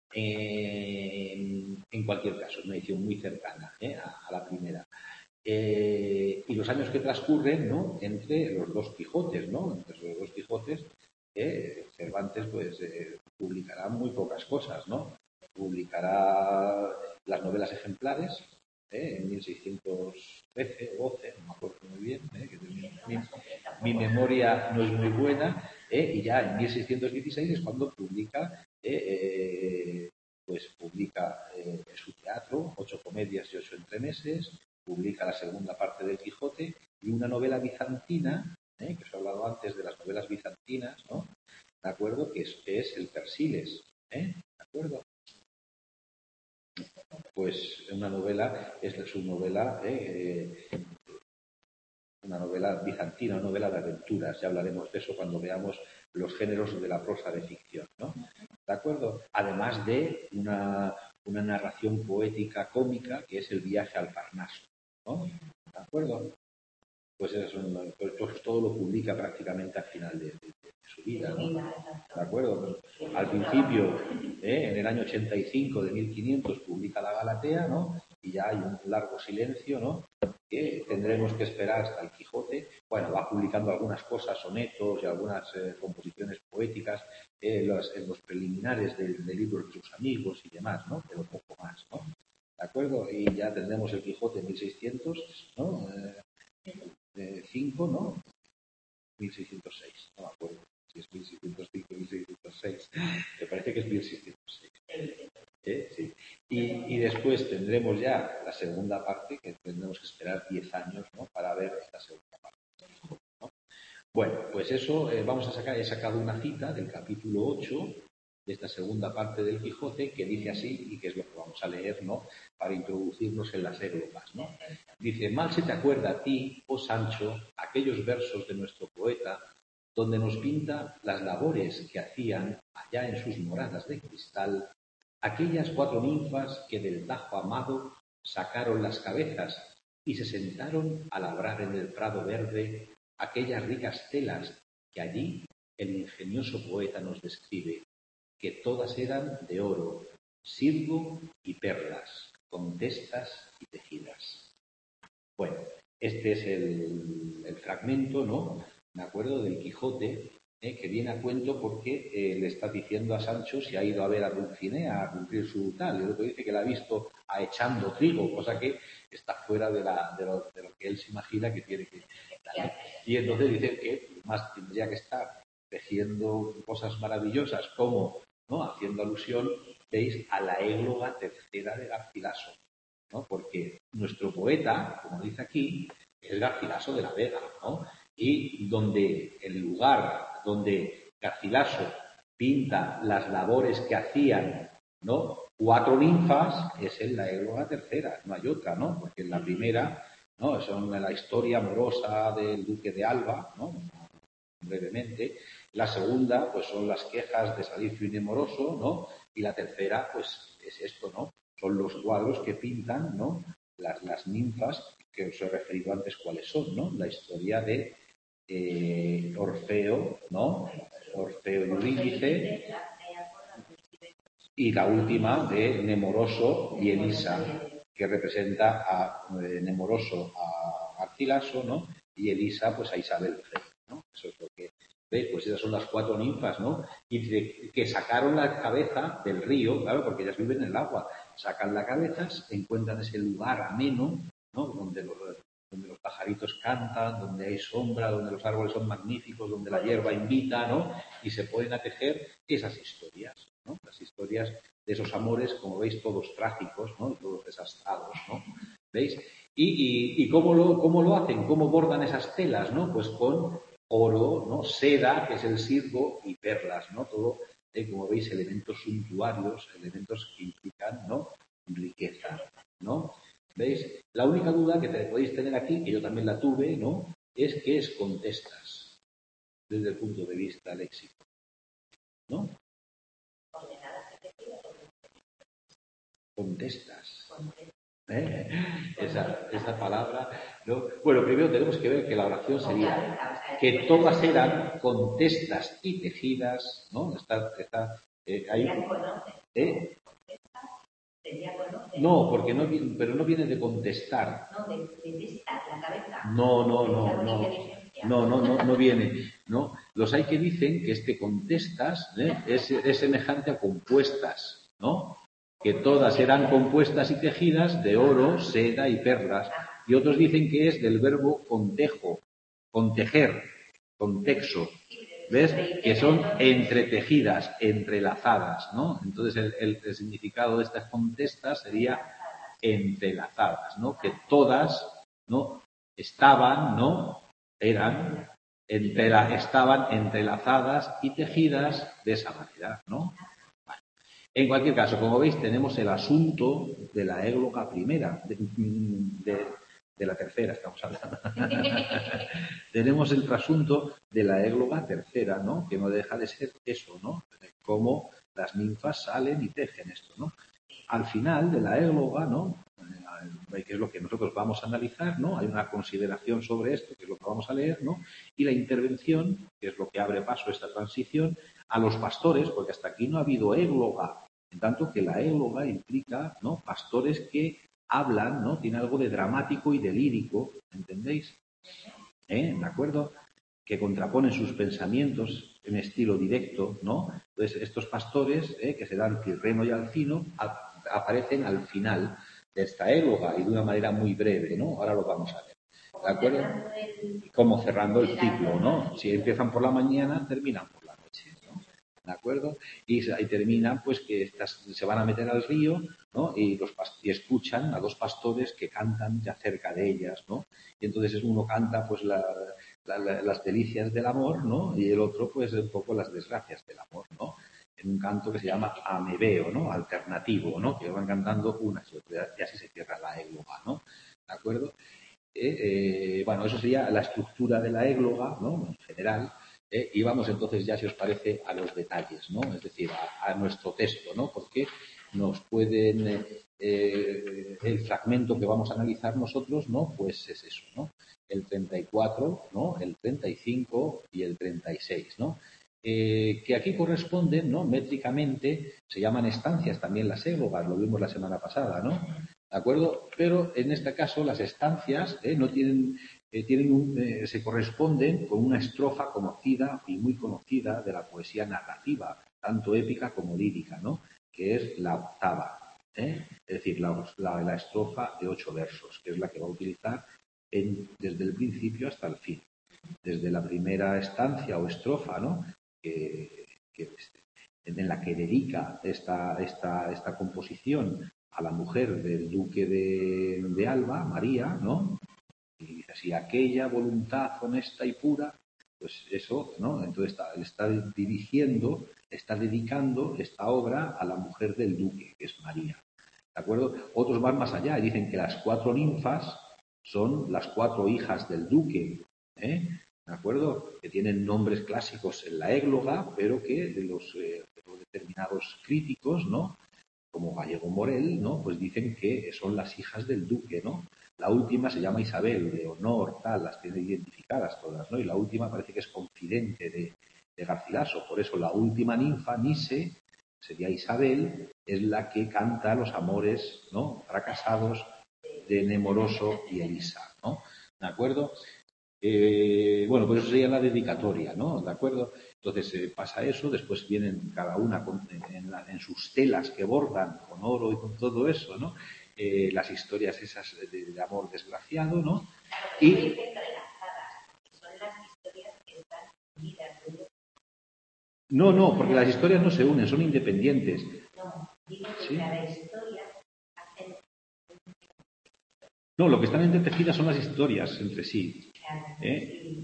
eh, en cualquier caso, es una edición muy cercana ¿eh? a, a la primera. Eh, y los años que transcurren, ¿no? Entre los dos Quijotes, ¿no? Entre los dos Quijotes, eh, Cervantes, pues, eh, publicará muy pocas cosas, ¿no? Publicará las novelas ejemplares, ¿eh? En mil seiscientos trece o doce, no me acuerdo muy bien, ¿eh? Que mi, mi, mi memoria no es muy buena, ¿eh? Y ya en mil seiscientos dieciséis es cuando publica, eh, eh, pues, publica eh, su teatro, ocho comedias y ocho entremeses, publica la segunda parte del Quijote y una novela bizantina, ¿eh? que os he hablado antes de las novelas bizantinas, ¿no? ¿De acuerdo? Que es, que es el Persiles, ¿eh? ¿De acuerdo? Pues una novela, es su novela, ¿eh? una novela bizantina, una novela de aventuras. Ya hablaremos de eso cuando veamos los géneros de la prosa de ficción, ¿no? ¿De acuerdo? Además de una, una narración poética cómica que es el viaje al Parnaso, ¿no? ¿De acuerdo? Pues, eso, pues, pues todo lo publica prácticamente al final de, de, de su vida, ¿no? ¿De acuerdo? Al principio, ¿eh? en el año ochenta y cinco de mil quinientos, publica la Galatea, ¿no? Y ya hay un largo silencio, ¿no? Que tendremos que esperar hasta el Quijote. Bueno, va publicando algunas cosas, sonetos y algunas eh, composiciones poéticas eh, los, en los preliminares del, del libro de sus amigos y demás, ¿no? Pero poco más, ¿no? ¿De acuerdo? Y ya tendremos el Quijote en mil seiscientos, ¿no? Eh, cinco, ¿no? mil seiscientos seis, no me acuerdo si es mil seiscientos cinco o mil seiscientos seis, me parece que es mil seiscientos seis. ¿Eh? Sí. Y, y después tendremos ya la segunda parte, que tendremos que esperar diez años, ¿no? Para ver esta segunda parte, ¿no? Bueno, pues eso, eh, vamos a sacar, he sacado una cita del capítulo ocho de esta segunda parte del Quijote, que dice así, y que es lo que vamos a leer, ¿no? Para introducirnos en las églogas, ¿no? Dice: mal se te acuerda a ti, oh Sancho, aquellos versos de nuestro poeta, donde nos pinta las labores que hacían allá en sus moradas de cristal aquellas cuatro ninfas que del Tajo amado sacaron las cabezas y se sentaron a labrar en el prado verde aquellas ricas telas que allí el ingenioso poeta nos describe, que todas eran de oro, sirgo y perlas, con testas y tejidas. Bueno, este es el, el fragmento, ¿no? Me acuerdo del Quijote, ¿eh? Que viene a cuento porque eh, le está diciendo a Sancho si ha ido a ver a Dulcinea a cumplir su tal. Y el otro dice que la ha visto a echando trigo, cosa que está fuera de, la, de, lo, de lo que él se imagina que tiene que estar. Y entonces dice que más tendría que estar tejiendo cosas maravillosas como, ¿no? Haciendo alusión, veis, a la égloga tercera de Garcilaso, ¿no? Porque nuestro poeta, como dice aquí, es Garcilaso de la Vega, ¿no? Y donde el lugar donde Garcilaso pinta las labores que hacían, ¿no? Cuatro ninfas es en la égloga tercera, no hay otra, ¿no? Porque en la primera, ¿no? Son la historia amorosa del duque de Alba, ¿no? Brevemente. La segunda, pues son las quejas de Salicio y Nemoroso, ¿no? Y la tercera, pues es esto, ¿no? Son los cuadros que pintan, ¿no? Las, las ninfas, que os he referido antes cuáles son, ¿no? La historia de eh, Orfeo, ¿no? Orfeo y Eurídice, y la última de Nemoroso y Elisa, que representa a eh, Nemoroso a Garcilaso, ¿no? Y Elisa, pues a Isabel Frey, ¿no? Eso es lo que ¿veis? Pues esas son las cuatro ninfas, ¿no? Y de, que sacaron la cabeza del río, claro, porque ellas viven en el agua, sacan la cabeza, encuentran ese lugar ameno, ¿no? Donde los, donde los pajaritos cantan, donde hay sombra, donde los árboles son magníficos, donde la hierba invita, ¿no? Y se pueden a tejer esas historias, ¿no? Las historias de esos amores, como veis, todos trágicos, ¿no? Todos desastrados, ¿no? ¿Veis? Y, y, y cómo, lo, cómo lo hacen, cómo bordan esas telas, ¿no? Pues con oro, ¿no? Seda, que es el sirgo, y perlas, ¿no? Todo, eh, como veis, elementos suntuarios, elementos que implican, ¿no? Riqueza, ¿no? ¿Veis? La única duda que te podéis tener aquí, que yo también la tuve, ¿no? Es qué es contestas, desde el punto de vista léxico, ¿no? Contestas. ¿Eh? Esa, esa palabra, ¿no? Bueno, primero tenemos que ver que la oración sería que todas eran contestas y tejidas, ¿no? Está, está eh, ahí. ¿Eh? No, porque no viene, pero no viene de contestar. No, de, de testar la cabeza. No, no, no, no. No, no, no, no viene. ¿No? Los hay que dicen que este contestas, ¿eh? es, es semejante a compuestas, ¿no? Que todas eran compuestas y tejidas de oro, seda y perlas. Y otros dicen que es del verbo contejo, contejer, contexo. ¿Ves? Que son entretejidas, entrelazadas, ¿no? Entonces el, el, el significado de estas contestas sería entrelazadas, ¿no? Que todas, ¿no? Estaban, ¿no? Eran, entre, estaban entrelazadas y tejidas de esa manera, ¿no? En cualquier caso, como veis, tenemos el asunto de la égloga primera, de, de, de la tercera, estamos hablando. Tenemos el trasunto de la égloga tercera, ¿no? Que no deja de ser eso, ¿no? Cómo las ninfas salen y tejen esto, ¿no? al final de la égloga, ¿no? Que es lo que nosotros vamos a analizar, ¿no? Hay una consideración sobre esto, que es lo que vamos a leer, ¿no? Y la intervención, que es lo que abre paso a esta transición, a los pastores, porque hasta aquí no ha habido égloga, en tanto que la égloga implica, ¿no? Pastores que hablan, ¿no? Tiene algo de dramático y de lírico, ¿entendéis? ¿Eh? ¿De acuerdo? Que contraponen sus pensamientos en estilo directo, ¿no? Entonces, estos pastores, ¿eh? Que se dan Tirreno y Alcino, a, aparecen al final de esta égloga y de una manera muy breve, ¿no? Ahora lo vamos a ver. ¿De acuerdo? Como cerrando el ciclo, ¿no? Si empiezan por la mañana, terminan por la noche, ¿no? ¿De acuerdo? Y ahí terminan, pues, que estas, se van a meter al río, ¿no? Y, los, y escuchan a dos pastores que cantan ya cerca de ellas, ¿no? Y entonces uno canta, pues, la, la, la, las delicias del amor, ¿no? Y el otro, pues, un poco las desgracias del amor, ¿no? En un canto que se llama amebeo, ¿no? Alternativo, ¿no? Que van cantando una y otra, y así se cierra la égloga, ¿no? ¿De acuerdo? Eh, eh, bueno, eso sería la estructura de la égloga, ¿no? En general. Eh, y vamos entonces ya, si os parece, a los detalles, ¿no? Es decir, a, a nuestro texto, ¿no? Porque nos pueden... Eh, eh, el fragmento que vamos a analizar nosotros, ¿no? Pues es eso, ¿no? El treinta y cuatro, ¿no? El treinta y cinco y el treinta y seis, ¿no? Eh, que aquí corresponden, ¿no? Métricamente, se llaman estancias también las églogas, lo vimos la semana pasada, ¿no? ¿De acuerdo? Pero en este caso las estancias ¿eh? no tienen, eh, tienen un, eh, se corresponden con una estrofa conocida y muy conocida de la poesía narrativa, tanto épica como lírica, ¿no? Que es la octava, ¿eh? Es decir, la, la, la estrofa de ocho versos, que es la que va a utilizar en, desde el principio hasta el fin. Desde la primera estancia o estrofa, ¿no? Que, que, en la que dedica esta, esta, esta composición a la mujer del duque de, de Alba, María, ¿no? Y dice así, aquella voluntad honesta y pura, pues eso, ¿no? Entonces está, está dirigiendo, está dedicando esta obra a la mujer del duque, que es María. ¿De acuerdo? Otros van más allá y dicen que las cuatro ninfas son las cuatro hijas del duque, ¿eh? ¿De acuerdo? Que tienen nombres clásicos en la égloga, pero que de los, eh, de los determinados críticos, ¿no? Como Gallego Morel, ¿no? Pues dicen que son las hijas del duque, ¿no? La última se llama Isabel, de honor, tal, las tiene identificadas todas, ¿no? Y la última parece que es confidente de, de Garcilaso. Por eso la última ninfa, Nise, sería Isabel, es la que canta los amores, ¿no? Fracasados de Nemoroso y Elisa, ¿no? ¿De acuerdo? Eh, bueno, pues eso sería la dedicatoria, ¿no? ¿De acuerdo? Entonces eh, pasa eso, después vienen cada una con, en, la, en, sus telas que bordan con oro y con todo eso, ¿no? Eh, las historias esas de, de amor desgraciado, ¿no? Y... No, no, porque las historias no se unen, son independientes. ¿Sí? No, lo que están entretejidas son las historias entre sí. ¿Eh?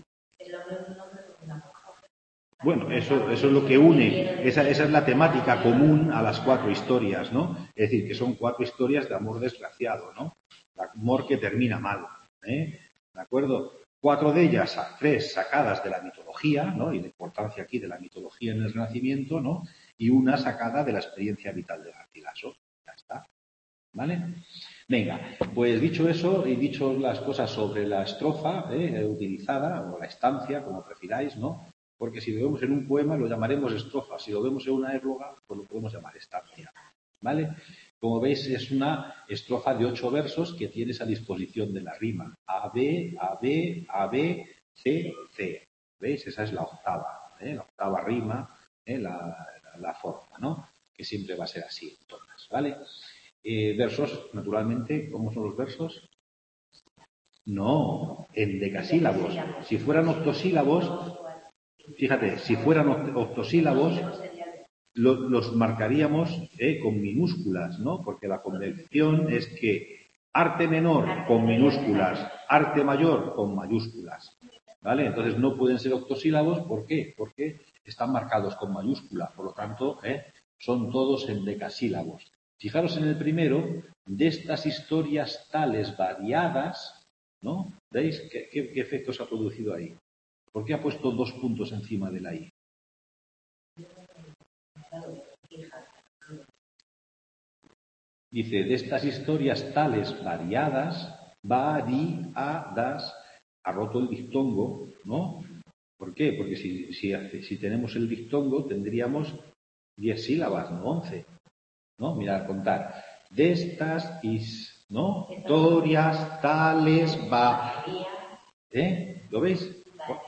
Bueno, eso, eso es lo que une, esa, esa es la temática común a las cuatro historias, ¿no? Es decir, que son cuatro historias de amor desgraciado, ¿no? De amor que termina mal, ¿eh? ¿De acuerdo? Cuatro de ellas, tres sacadas de la mitología, ¿no? Y la importancia aquí de la mitología en el Renacimiento, ¿no? Y una sacada de la experiencia vital de Garcilaso. Ya está. ¿Vale? Venga, pues dicho eso y dicho las cosas sobre la estrofa ¿eh? utilizada, o la estancia, como prefiráis, ¿no? Porque si lo vemos en un poema lo llamaremos estrofa, si lo vemos en una égloga, pues lo podemos llamar estancia. ¿Vale? Como veis, es una estrofa de ocho versos que tienes a disposición de la rima. A, B, A, B, A, B, C, C. ¿Veis? Esa es la octava, ¿eh? La octava rima, ¿eh? la, la, la forma, ¿no? Que siempre va a ser así en todas, ¿vale? Eh, versos, naturalmente, ¿cómo son los versos? No, en decasílabos. Si fueran octosílabos, fíjate, si fueran octosílabos, lo, los marcaríamos eh, con minúsculas, ¿no? Porque la convención es que arte menor con minúsculas, arte mayor con mayúsculas, ¿vale? Entonces no pueden ser octosílabos, ¿por qué? Porque están marcados con mayúscula, por lo tanto, ¿eh? son todos en decasílabos. Fijaros en el primero, de estas historias tales variadas, ¿no? ¿Veis qué, qué, qué efectos ha producido ahí? ¿Por qué ha puesto dos puntos encima de la I? Dice, de estas historias tales variadas, variadas, ha roto el dictongo, ¿no? ¿Por qué? Porque si, si, si tenemos el dictongo tendríamos diez sílabas, no once, ¿no? Mira, a contar. De estas is, ¿no? Historias tales va. ¿Eh? ¿Lo veis?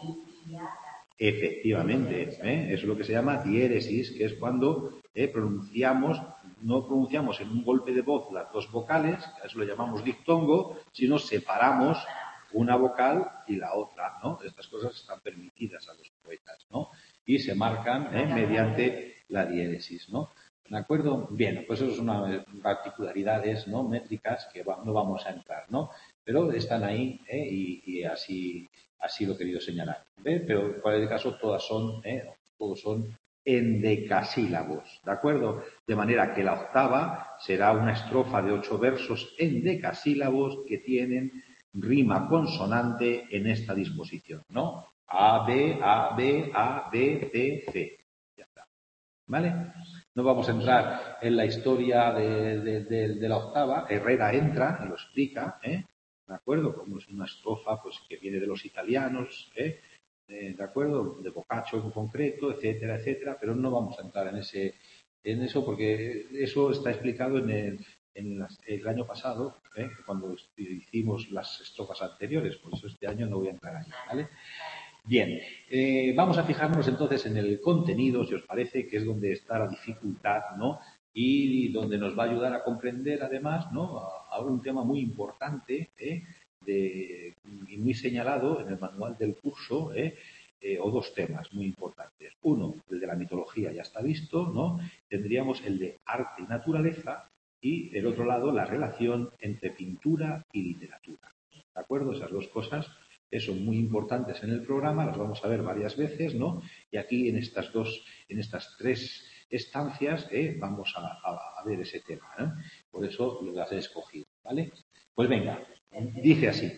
Efectivamente, ¿eh? Eso es lo que se llama diéresis, que es cuando eh, pronunciamos, no pronunciamos en un golpe de voz las dos vocales, a eso lo llamamos dictongo, sino separamos una vocal y la otra, ¿no? Estas cosas están permitidas a los poetas, ¿no? Y se marcan eh, mediante la diéresis, ¿no? ¿De acuerdo? Bien, pues eso son unas particularidades, ¿no? Métricas que va, no vamos a entrar, ¿no? Pero están ahí ¿eh? y, y así, así lo he querido señalar. ¿eh? Pero en cualquier caso todas son, ¿eh? todos son endecasílabos, ¿de acuerdo? De manera que la octava será una estrofa de ocho versos endecasílabos que tienen rima consonante en esta disposición, ¿no? A, B, A, B, A, B, C, C. Ya está. ¿Vale? No vamos a entrar en la historia de, de, de, de la octava. Herrera entra y lo explica, ¿eh? ¿De acuerdo? Como es una estrofa pues, que viene de los italianos, ¿eh? Eh, ¿de acuerdo? De Boccaccio en concreto, etcétera, etcétera. Pero no vamos a entrar en ese en eso porque eso está explicado en el, en las, el año pasado, ¿eh? Cuando hicimos las estrofas anteriores. Por eso este año no voy a entrar ahí, ¿vale? Bien, eh, vamos a fijarnos entonces en el contenido, si os parece, que es donde está la dificultad, ¿no? Y donde nos va a ayudar a comprender, además, ¿no? A, a un tema muy importante, ¿eh? De, y muy señalado en el manual del curso, ¿eh? Eh, o dos temas muy importantes. Uno, el de la mitología, ya está visto, ¿no? Tendríamos el de arte y naturaleza y, el otro lado, la relación entre pintura y literatura. ¿De acuerdo? Esas dos cosas son muy importantes en el programa, las vamos a ver varias veces, ¿no? Y aquí en estas dos, en estas tres estancias eh, vamos a, a, a ver ese tema, ¿eh? Por eso las he escogido, ¿vale? Pues venga, dice así.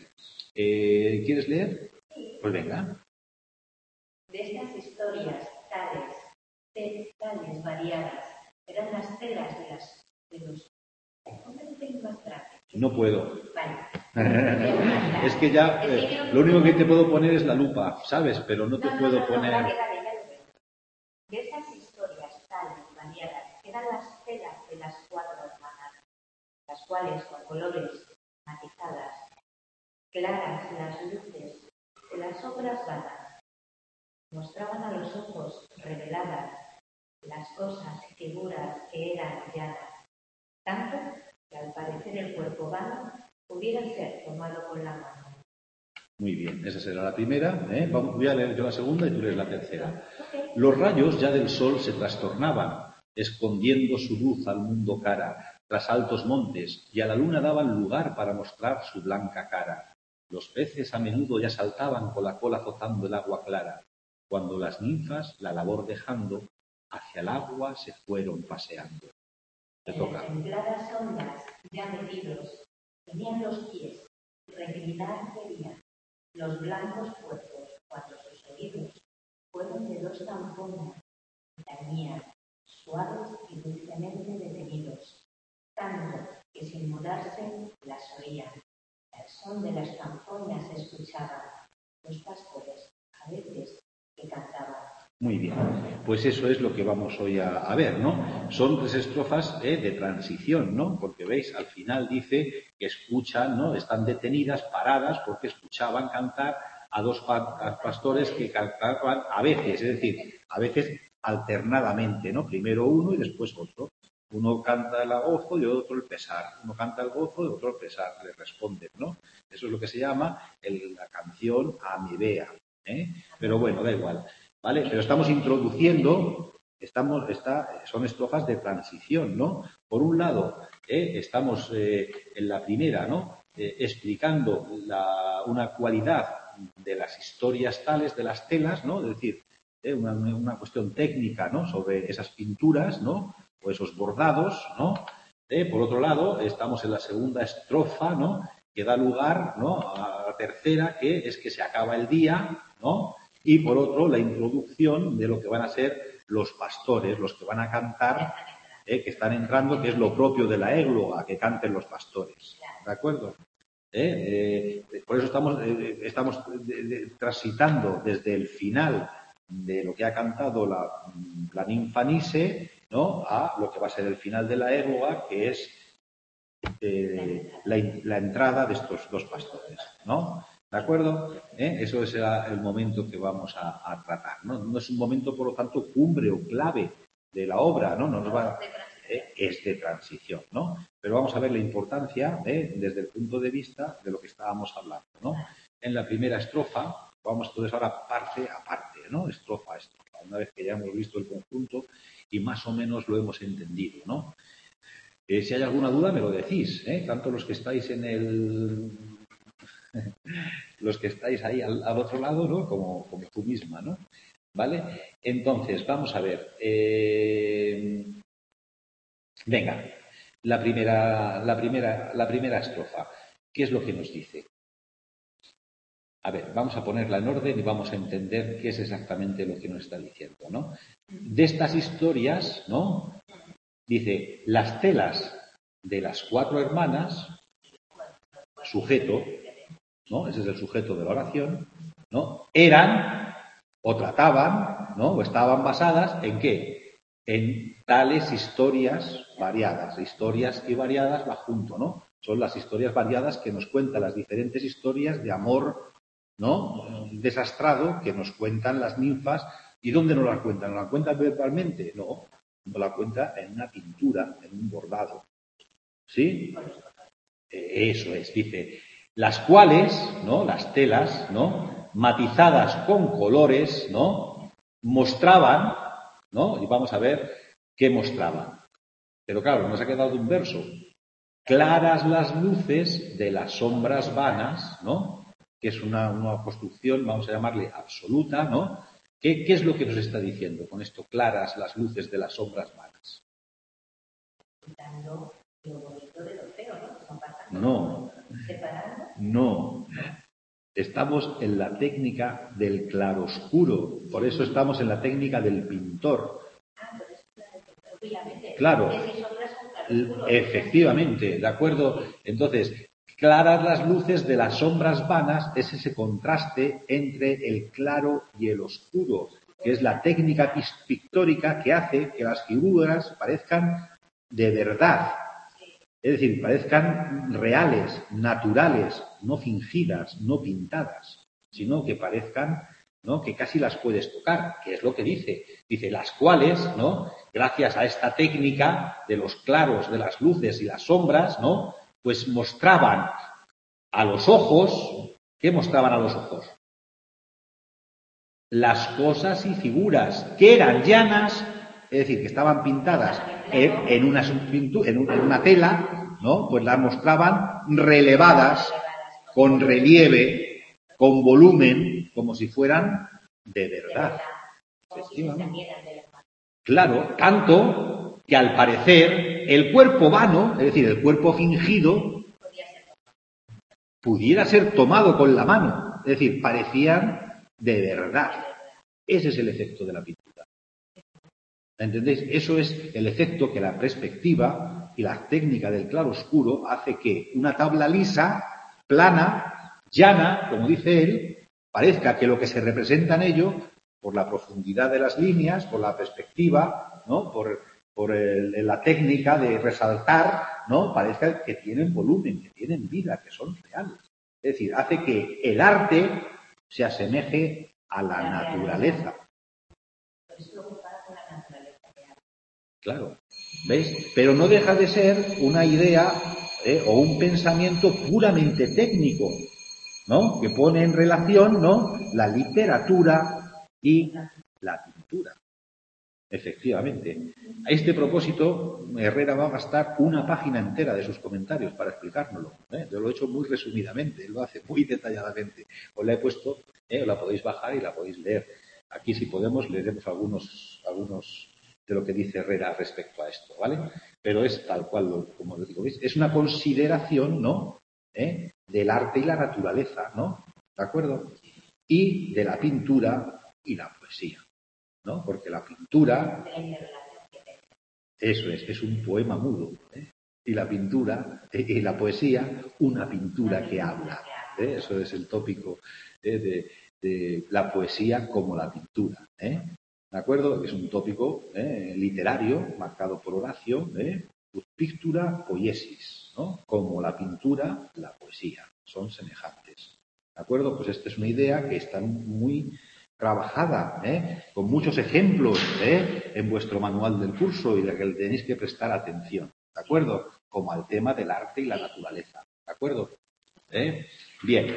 Eh, ¿Quieres leer? Pues venga. De estas historias tales, tales variadas, eran las telas de, las, de los... No puedo. Vale. Es que ya, eh, lo único que te puedo poner es la lupa, ¿sabes? Pero no te no, puedo no, no, poner... Vale, vale, ya lo veo. De esas historias tales variadas, eran las telas de las cuatro hermanas, las cuales con colores matizadas, claras las luces de las obras vanas, mostraban a los ojos reveladas las cosas y figuras que eran llanas, tanto que al parecer el cuerpo vano pudiera ser tomado con la mano. Muy bien, esa será la primera. ¿eh? Vamos, voy a leer yo la segunda y tú lees la tercera. Okay. Los rayos ya del sol se trastornaban, escondiendo su luz al mundo cara, tras altos montes, y a la luna daban lugar para mostrar su blanca cara. Los peces a menudo ya saltaban con la cola azotando el agua clara, cuando las ninfas, la labor dejando, hacia el agua se fueron paseando. Te toca. En las templadas ondas, ya metidos, tenían los pies, reclinar querían, los blancos cuerpos, cuando sus oídos fueron de dos zampoñas, tañían, suaves y dulcemente detenidos, tanto que sin mudarse las oían. El son de las zampoñas escuchaban, los pastores, a veces, que cantaban. Muy bien, pues eso es lo que vamos hoy a, a ver, ¿no? Son tres estrofas eh, de transición, ¿no? Porque veis, al final dice que escuchan, ¿no? Están detenidas, paradas, porque escuchaban cantar a dos pa pastores que cantaban a veces, es decir, a veces alternadamente, ¿no? Primero uno y después otro. Uno canta el gozo y otro el pesar. Uno canta el gozo y otro el pesar. Le responden, ¿no? Eso es lo que se llama el, la canción amebea, ¿eh? Pero bueno, da igual. ¿Vale? Pero estamos introduciendo, estamos, está, son estrofas de transición, ¿no? Por un lado, eh, estamos eh, en la primera, ¿no? Eh, explicando la, una cualidad de las historias tales, de las telas, ¿no? Es decir, eh, una, una cuestión técnica, ¿no? Sobre esas pinturas, ¿no? O esos bordados, ¿no? Eh, por otro lado, estamos en la segunda estrofa, ¿no? Que da lugar, ¿no? A la tercera, que es que se acaba el día, ¿no? Y, por otro, la introducción de lo que van a ser los pastores, los que van a cantar ¿Eh? Que están entrando, que es lo propio de la égloga, que canten los pastores. ¿De acuerdo? ¿Eh? Eh, por eso estamos, eh, estamos de, de, transitando desde el final de lo que ha cantado la, la ninfa Nise, ¿no? A lo que va a ser el final de la égloga, que es eh, la, la entrada de estos dos pastores, ¿no? ¿De acuerdo? ¿Eh? Eso es el momento que vamos a, a tratar, ¿no? No es un momento, por lo tanto, cumbre o clave de la obra, ¿no? No nos va, eh, es de transición, ¿no? Pero vamos a ver la importancia, ¿eh? Desde el punto de vista de lo que estábamos hablando, ¿no? En la primera estrofa, vamos entonces ahora parte a parte, ¿no? Estrofa a estrofa. Una vez que ya hemos visto el conjunto y más o menos lo hemos entendido, ¿no? Eh, si hay alguna duda, me lo decís, ¿eh? Tanto los que estáis en el... los que estáis ahí al, al otro lado, ¿no? Como, como tú misma, ¿no? ¿Vale? Entonces, vamos a ver. Eh... Venga, la primera, la primera, la primera estrofa. ¿Qué es lo que nos dice? A ver, vamos a ponerla en orden y vamos a entender qué es exactamente lo que nos está diciendo, ¿no? De estas historias, ¿no? Dice, las telas de las cuatro hermanas, sujeto, ¿no? Ese es el sujeto de la oración, ¿no? Eran o trataban, ¿no? O estaban basadas en qué? En tales historias variadas. Historias y variadas va junto, ¿no? Son las historias variadas que nos cuentan las diferentes historias de amor, ¿no? Desastrado que nos cuentan las ninfas. ¿Y dónde nos las cuentan? ¿Nos las cuentan verbalmente? No. Nos la cuenta en una pintura, en un bordado. ¿Sí? Eso es, dice. Las cuales, ¿no? Las telas, ¿no? Matizadas con colores, ¿no? Mostraban, ¿no? Y vamos a ver qué mostraban. Pero claro, nos ha quedado un verso. Claras las luces de las sombras vanas, ¿no? Que es una, una construcción, vamos a llamarle absoluta, ¿no? ¿Qué, ¿Qué es lo que nos está diciendo con esto? Claras las luces de las sombras vanas. Dando lo bonito de lo feo, ¿no? No, no. Estamos en la técnica del claroscuro, por eso estamos en la técnica del pintor. Claro, efectivamente, ¿de acuerdo? Entonces, claras las luces de las sombras vanas es ese contraste entre el claro y el oscuro, que es la técnica pictórica que hace que las figuras parezcan de verdad. Es decir, parezcan reales, naturales, no fingidas, no pintadas, sino que parezcan, ¿no? Que casi las puedes tocar, que es lo que dice. Dice, las cuales, ¿no? Gracias a esta técnica de los claros, de las luces y las sombras, ¿no? Pues mostraban a los ojos, ¿qué mostraban a los ojos? Las cosas y figuras que eran llanas, es decir, que estaban pintadas en, en, una, en una tela, ¿no? Pues las mostraban relevadas, con relieve, con volumen, como si fueran de verdad. Efectivamente. Claro, tanto que al parecer el cuerpo vano, es decir, el cuerpo fingido, pudiera ser tomado con la mano, es decir, parecían de verdad. Ese es el efecto de la pintura. ¿Entendéis? Eso es el efecto que la perspectiva y la técnica del claroscuro hace que una tabla lisa, plana, llana, como dice él, parezca que lo que se representa en ello, por la profundidad de las líneas, por la perspectiva, ¿no? Por, por el, la técnica de resaltar, ¿no? Parezca que tienen volumen, que tienen vida, que son reales. Es decir, hace que el arte se asemeje a la naturaleza. Claro, ¿veis? Pero no deja de ser una idea ¿eh? o un pensamiento puramente técnico, ¿no? Que pone en relación, ¿no? La literatura y la pintura. Efectivamente. A este propósito, Herrera va a gastar una página entera de sus comentarios para explicárnoslo. ¿eh? Yo lo he hecho muy resumidamente, él lo hace muy detalladamente. Os la he puesto, ¿eh? os la podéis bajar y la podéis leer. Aquí, si podemos, leeremos algunos, algunos de lo que dice Herrera respecto a esto, ¿vale? Pero es tal cual, como lo digo, ¿veis? Es una consideración, ¿no? ¿Eh? Del arte y la naturaleza, ¿no? ¿De acuerdo? Y de la pintura y la poesía. ¿No? Porque la pintura, Eso es, es un poema mudo. ¿eh? Y la pintura, eh, y la poesía, una pintura que habla. ¿eh? Eso es el tópico ¿eh? de, de la poesía como la pintura. ¿eh? ¿De acuerdo? Es un tópico ¿eh? literario marcado por Horacio, ¿eh? Pictura poiesis, ¿no? Como la pintura, la poesía. Son semejantes. ¿De acuerdo? Pues esta es una idea que está muy trabajada, ¿eh? Con muchos ejemplos ¿eh? en vuestro manual del curso y de que le tenéis que prestar atención. ¿De acuerdo? Como al tema del arte y la naturaleza. ¿De acuerdo? ¿Eh? Bien.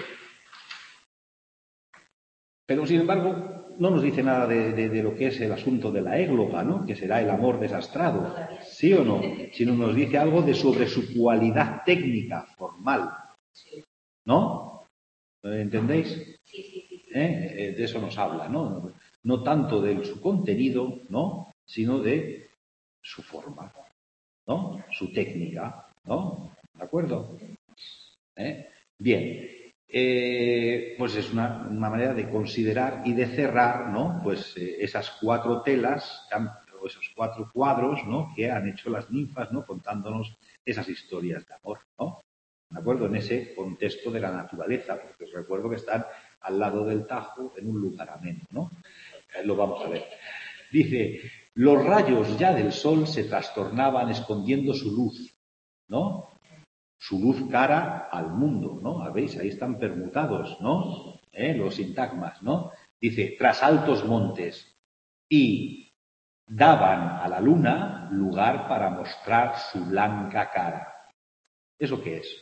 Pero, sin embargo, no nos dice nada de, de, de lo que es el asunto de la égloga, ¿no? Que será el amor desastrado. ¿Sí o no? Sino nos dice algo de sobre su cualidad técnica, formal. ¿No? ¿Entendéis? ¿Eh? De eso nos habla, ¿no? No tanto de su contenido, ¿no? Sino de su forma, ¿no? Su técnica, ¿no? ¿De acuerdo? ¿Eh? Bien. Eh, pues es una, una manera de considerar y de cerrar, ¿no? Pues eh, esas cuatro telas o esos cuatro cuadros, ¿no? Que han hecho las ninfas, ¿no? Contándonos esas historias de amor, ¿no? ¿De acuerdo? En ese contexto de la naturaleza, porque os recuerdo que están al lado del Tajo en un lugar ameno, ¿no? Eh, lo vamos a ver. Dice, los rayos ya del sol se trastornaban escondiendo su luz, ¿no? Su luz cara al mundo, ¿no? ¿Veis? Ahí están permutados, ¿no? ¿Eh? Los sintagmas, ¿no? Dice, tras altos montes, y daban a la luna lugar para mostrar su blanca cara. ¿Eso qué es?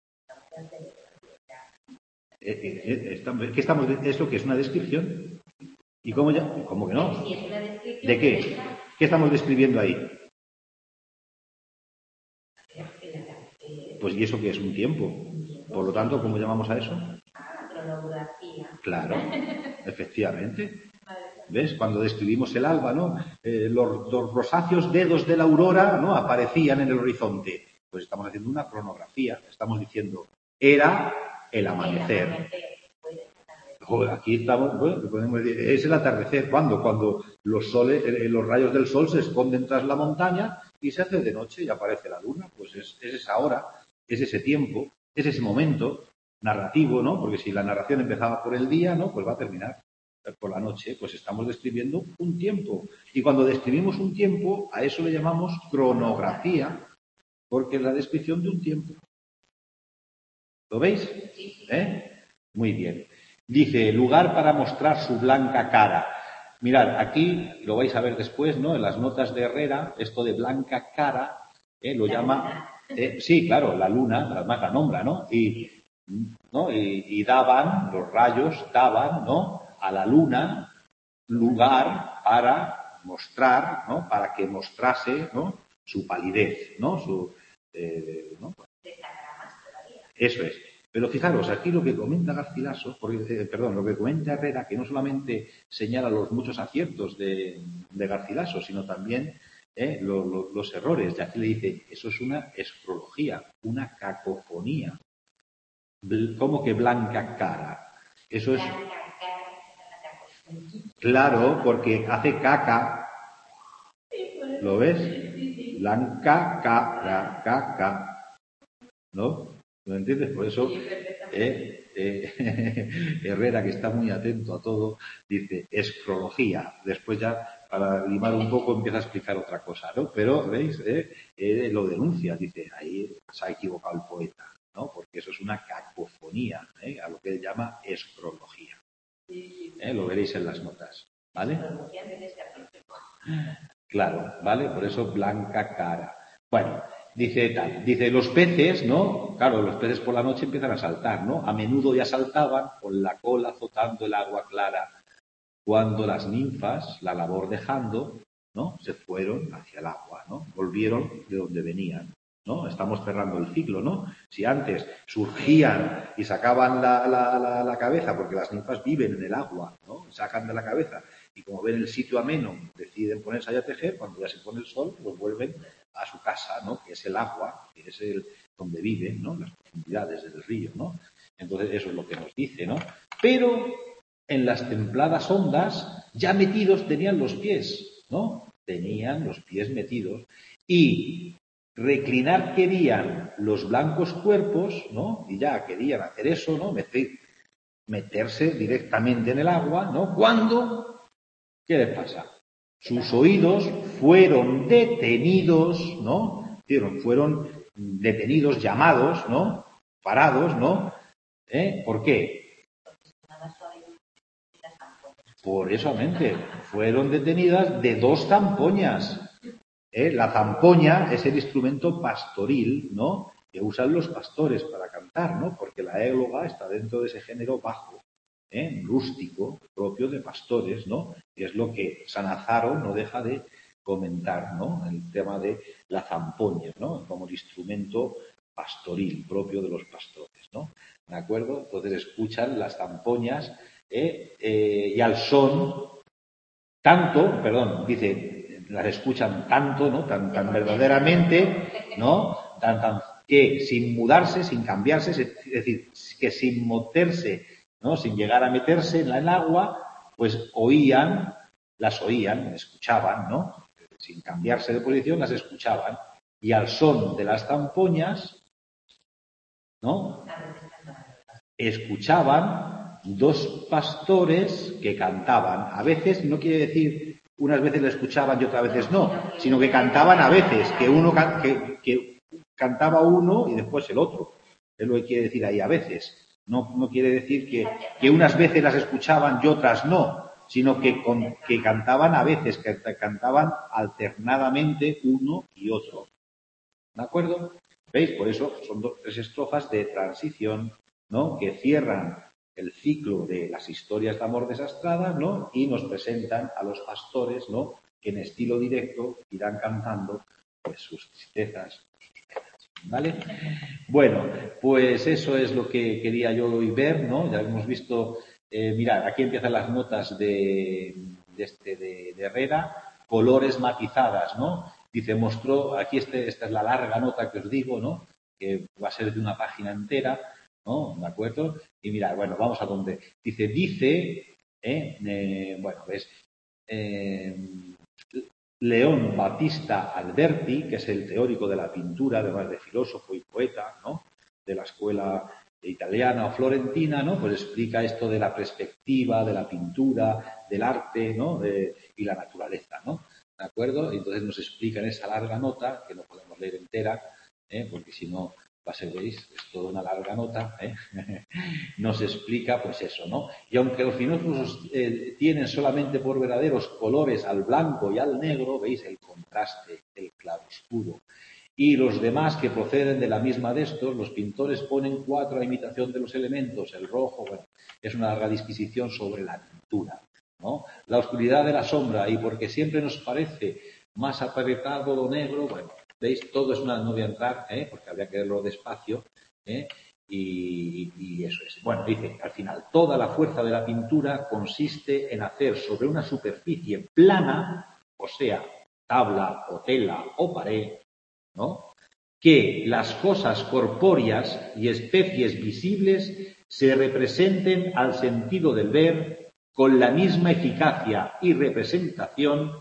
Eh, eh, eh, estamos, ¿qué estamos, ¿Es lo que es una descripción? ¿Y cómo ya? ¿Cómo que no? ¿De qué? ¿Qué estamos describiendo ahí? Pues ¿y eso qué es? Un tiempo. Por lo tanto, ¿cómo llamamos a eso? Ah, cronografía. Claro, efectivamente. ¿Ves? Cuando describimos el alba, ¿no? Eh, los, los rosáceos dedos de la aurora, ¿no? Aparecían en el horizonte. Pues estamos haciendo una cronografía. Estamos diciendo, era el amanecer. Joder, aquí estamos, bueno, podemos decir, es el atardecer. ¿Cuándo? Cuando los, soles, los rayos del sol se esconden tras la montaña y se hace de noche y aparece la luna. Pues es, es esa hora, es ese tiempo, es ese momento narrativo, ¿no? Porque si la narración empezaba por el día, ¿no? Pues va a terminar por la noche. Pues estamos describiendo un tiempo. Y cuando describimos un tiempo, a eso le llamamos cronografía, porque es la descripción de un tiempo. ¿Lo veis? ¿Eh? Muy bien. Dice, lugar para mostrar su blanca cara. Mirad, aquí lo vais a ver después, ¿no? En las notas de Herrera, esto de blanca cara, ¿eh? Lo llama... Eh, sí, claro, la luna, además la nombra, ¿no? Y, ¿no? Y, y daban, los rayos daban, ¿no? A la luna lugar para mostrar, ¿no? Para que mostrase, ¿no? Su palidez, ¿no? Su, eh, ¿no? Eso es. Pero fijaros, aquí lo que comenta Garcilaso, porque, eh, perdón, lo que comenta Herrera, que no solamente señala los muchos aciertos de, de Garcilaso, sino también eh, lo, lo, los errores. Y aquí le dice, eso es una escrología, una cacofonía. ¿Cómo que blanca cara? Eso es... Claro, porque hace caca. ¿Lo ves? Blanca cara, caca. ¿No? ¿Lo entiendes? Por eso eh, eh, Herrera, que está muy atento a todo, dice escrología. Después ya, para limar un poco, empieza a explicar otra cosa, ¿no? Pero, ¿veis? Eh, eh, lo denuncia, dice, ahí se ha equivocado el poeta, ¿no? Porque eso es una cacofonía, ¿eh? A lo que él llama escrología. ¿Eh? Lo veréis en las notas, ¿vale? Claro, ¿vale? Por eso blanca cara. Bueno, dice tal, dice los peces, ¿no? Claro, los peces por la noche empiezan a saltar, ¿no? A menudo ya saltaban con la cola azotando el agua clara. Cuando las ninfas, la labor dejando, ¿no? Se fueron hacia el agua, ¿no? Volvieron de donde venían, ¿no? Estamos cerrando el ciclo, ¿no? Si antes surgían y sacaban la, la, la, la cabeza, porque las ninfas viven en el agua, ¿no? Sacan de la cabeza y como ven el sitio ameno, deciden ponerse allá a tejer, cuando ya se pone el sol, pues vuelven a su casa, ¿no? Que es el agua, que es el donde viven, ¿no? Las profundidades del río, ¿no? Entonces eso es lo que nos dice, ¿no? Pero en las templadas ondas ya metidos tenían los pies, ¿no? tenían los pies metidos y reclinar querían los blancos cuerpos, ¿no? Y ya querían hacer eso, ¿no? Meter, meterse directamente en el agua, ¿no? ¿Cuándo? ¿Qué les pasa? Sus oídos fueron detenidos, ¿no? Fueron detenidos, llamados, ¿no? Parados, ¿no? ¿Eh? ¿Por qué? Por eso, mente, fueron detenidas de dos zampoñas. ¿Eh? La zampoña es el instrumento pastoril, ¿no? Que usan los pastores para cantar, ¿no? Porque la égloga está dentro de ese género bajo, ¿eh? Rústico, propio de pastores, ¿no? Que es lo que San Azaro no deja de comentar, ¿no? El tema de la zampoña, ¿no? Como el instrumento pastoril, propio de los pastores, ¿no? ¿De acuerdo? Entonces escuchan las zampoñas ¿eh? Eh, y al son, tanto, perdón, dice, las escuchan tanto, ¿no? Tan, tan verdaderamente, ¿no? Tan, tan, que sin mudarse, sin cambiarse, es decir, que sin meterse, ¿no? Sin llegar a meterse en el agua, pues oían, las oían, escuchaban, ¿no? Sin cambiarse de posición, las escuchaban. Y al son de las zampoñas, ¿no? Escuchaban dos pastores que cantaban. A veces no quiere decir unas veces le escuchaban y otras veces no, sino que cantaban a veces, que uno que, que cantaba uno y después el otro. Es lo que quiere decir ahí a veces. No, no quiere decir que, que unas veces las escuchaban y otras no, sino que, con, que cantaban a veces, que cantaban alternadamente uno y otro. ¿De acuerdo? ¿Veis? Por eso son dos, tres estrofas de transición, ¿no? Que cierran el ciclo de las historias de amor desastradas, ¿no? Y nos presentan a los pastores, ¿no? Que en estilo directo irán cantando pues sus tristezas, sus penas, ¿vale? Bueno, pues eso es lo que quería yo hoy ver, ¿no? Ya hemos visto, eh, mirad, aquí empiezan las notas de, de este de, de Herrera, colores matizadas, ¿no? Dice, mostró, aquí este, esta es la larga nota que os digo, ¿no? Que va a ser de una página entera, ¿no? ¿De acuerdo? Y mira, bueno, vamos a donde. Dice, dice, eh, eh, bueno, ves, eh, León Battista Alberti, que es el teórico de la pintura, además de filósofo y poeta, ¿no? De la escuela italiana o florentina, ¿no? Pues explica esto de la perspectiva, de la pintura, del arte, ¿no? De, y la naturaleza, ¿no? ¿De acuerdo? Y entonces nos explica en esa larga nota, que no podemos leer entera, ¿eh? Porque si no va a ser, veis, es toda una larga nota, ¿eh? Nos explica, pues eso, ¿no? Y aunque los filósofos eh, tienen solamente por verdaderos colores al blanco y al negro, veis el contraste, el claroscuro. Y los demás que proceden de la misma de estos, los pintores ponen cuatro a imitación de los elementos, el rojo, bueno, es una larga disquisición sobre la pintura, ¿no? La oscuridad de la sombra, y porque siempre nos parece más apretado lo negro, bueno, veis, todo es una, no voy a entrar, ¿eh? Porque habría que verlo despacio, ¿eh? Y, y eso es. Bueno, dice, al final, toda la fuerza de la pintura consiste en hacer sobre una superficie plana, o sea, tabla o tela o pared, ¿no? Que las cosas corpóreas y especies visibles se representen al sentido del ver con la misma eficacia y representación.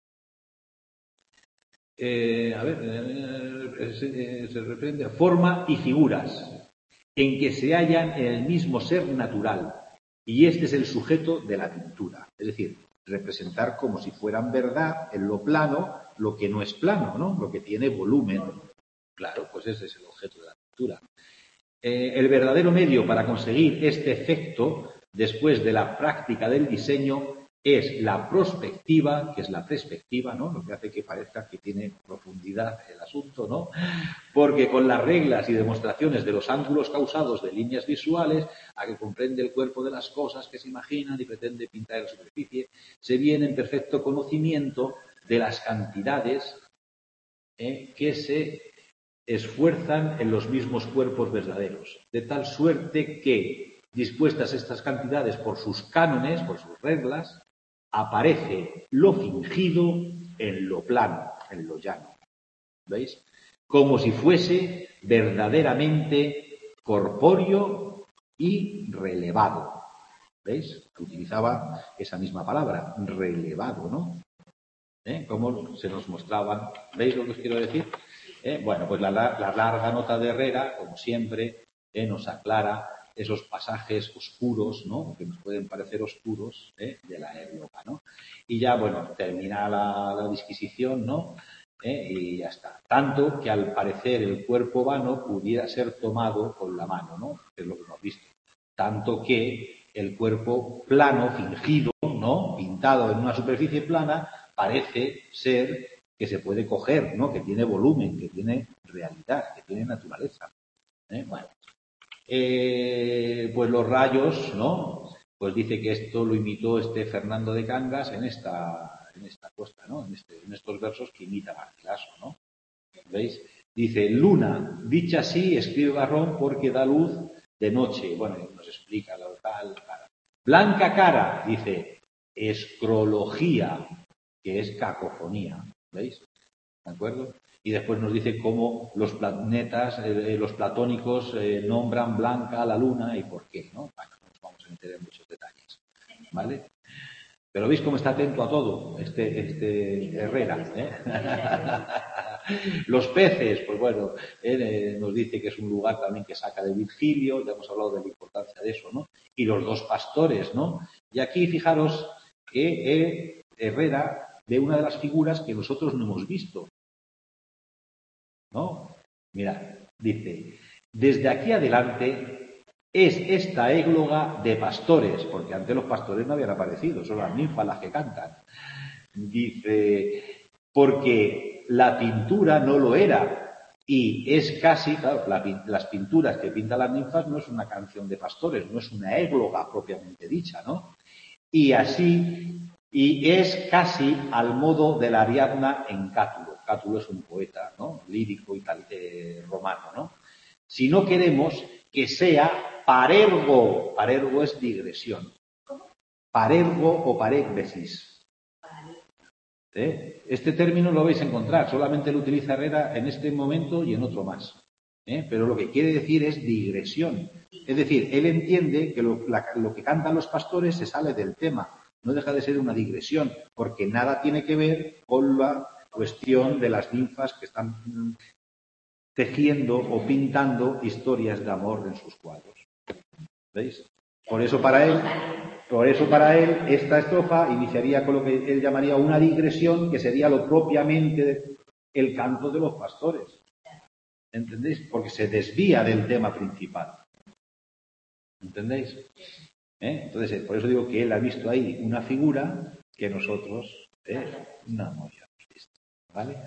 Eh, a ver, eh, se, se representa forma y figuras en que se hallan en el mismo ser natural, y este es el sujeto de la pintura, es decir, representar como si fueran verdad en lo plano lo que no es plano, ¿no? Lo que tiene volumen. Claro, pues ese es el objeto de la pintura. Eh, el verdadero medio para conseguir este efecto, después de la práctica del diseño, es la prospectiva, que es la perspectiva, ¿no? Lo que hace que parezca que tiene profundidad el asunto, ¿no? Porque con las reglas y demostraciones de los ángulos causados de líneas visuales, a que comprende el cuerpo de las cosas que se imaginan y pretende pintar en la superficie, se viene en perfecto conocimiento de las cantidades eh, que se esfuerzan en los mismos cuerpos verdaderos, de tal suerte que, dispuestas estas cantidades por sus cánones, por sus reglas, aparece lo fingido en lo plano, en lo llano. ¿Veis? Como si fuese verdaderamente corpóreo y relevado. ¿Veis? Utilizaba esa misma palabra, relevado, ¿no? ¿eh? Cómo se nos mostraban. ¿Veis lo que os quiero decir? ¿Eh? Bueno, pues la, la larga nota de Herrera, como siempre, ¿eh? nos aclara esos pasajes oscuros, ¿no? Que nos pueden parecer oscuros, ¿eh? de la égloga, ¿no? Y ya, bueno, termina la, la disquisición, ¿no? ¿Eh? Y ya está. Tanto que al parecer el cuerpo vano pudiera ser tomado con la mano, ¿no? Que es lo que hemos visto. Tanto que el cuerpo plano, fingido, ¿no? Pintado en una superficie plana, parece ser que se puede coger, ¿no? Que tiene volumen, que tiene realidad, que tiene naturaleza. ¿Eh? Bueno. Eh, pues los rayos, ¿no? Pues dice que esto lo imitó este Fernando de Cangas en esta, en esta costa, ¿no? En, este, en estos versos que imita Garcilaso, ¿no? ¿Veis? Dice, luna, dicha así, escribe Barrón porque da luz de noche. Bueno, nos explica lo tal, tal. Blanca cara, dice, escrología, que es cacofonía. ¿Veis? ¿De acuerdo? Y después nos dice cómo los planetas, eh, los platónicos eh, nombran blanca a la luna y por qué, ¿no? Bueno, no nos vamos a meter en muchos detalles, ¿vale? Pero veis cómo está atento a todo este, este Herrera, ¿eh? Los peces, pues bueno, eh, nos dice que es un lugar también que saca de Virgilio, ya hemos hablado de la importancia de eso, ¿no? Y los dos pastores, ¿no? Y aquí fijaros que eh, Herrera ve una de las figuras que nosotros no hemos visto, ¿no? Mirad, dice, desde aquí adelante es esta égloga de pastores, porque antes los pastores no habían aparecido, son las ninfas las que cantan. Dice, porque la pintura no lo era, y es casi, claro, la, las pinturas que pintan las ninfas no es una canción de pastores, no es una égloga propiamente dicha, ¿no? Y así, y es casi al modo de la Ariadna en Cátulo. Cátulo es un poeta, ¿no? Lírico y tal, eh, romano, ¿no? Si no queremos que sea parergo, parergo es digresión, parergo o parécbesis. ¿Eh? Este término lo vais a encontrar, solamente lo utiliza Herrera en este momento y en otro más. ¿Eh? Pero lo que quiere decir es digresión. Es decir, él entiende que lo, la, lo que cantan los pastores se sale del tema. No deja de ser una digresión, porque nada tiene que ver con la cuestión de las ninfas que están tejiendo o pintando historias de amor en sus cuadros. ¿Veis? Por eso para él, por eso para él esta estrofa iniciaría con lo que él llamaría una digresión, que sería lo propiamente el canto de los pastores. ¿Entendéis? Porque se desvía del tema principal. ¿Entendéis? ¿Eh? Entonces, por eso digo que él ha visto ahí una figura que nosotros eh, no hemos visto. ¿Vale?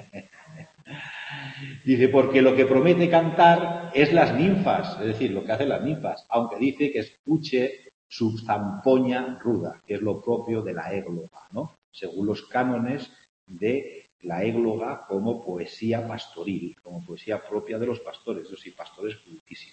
Dice, porque lo que promete cantar es las ninfas, es decir, lo que hacen las ninfas, aunque dice que escuche su zampoña ruda, que es lo propio de la égloga, ¿no? Según los cánones de la égloga como poesía pastoril, como poesía propia de los pastores, eso sí, pastores cultísimos.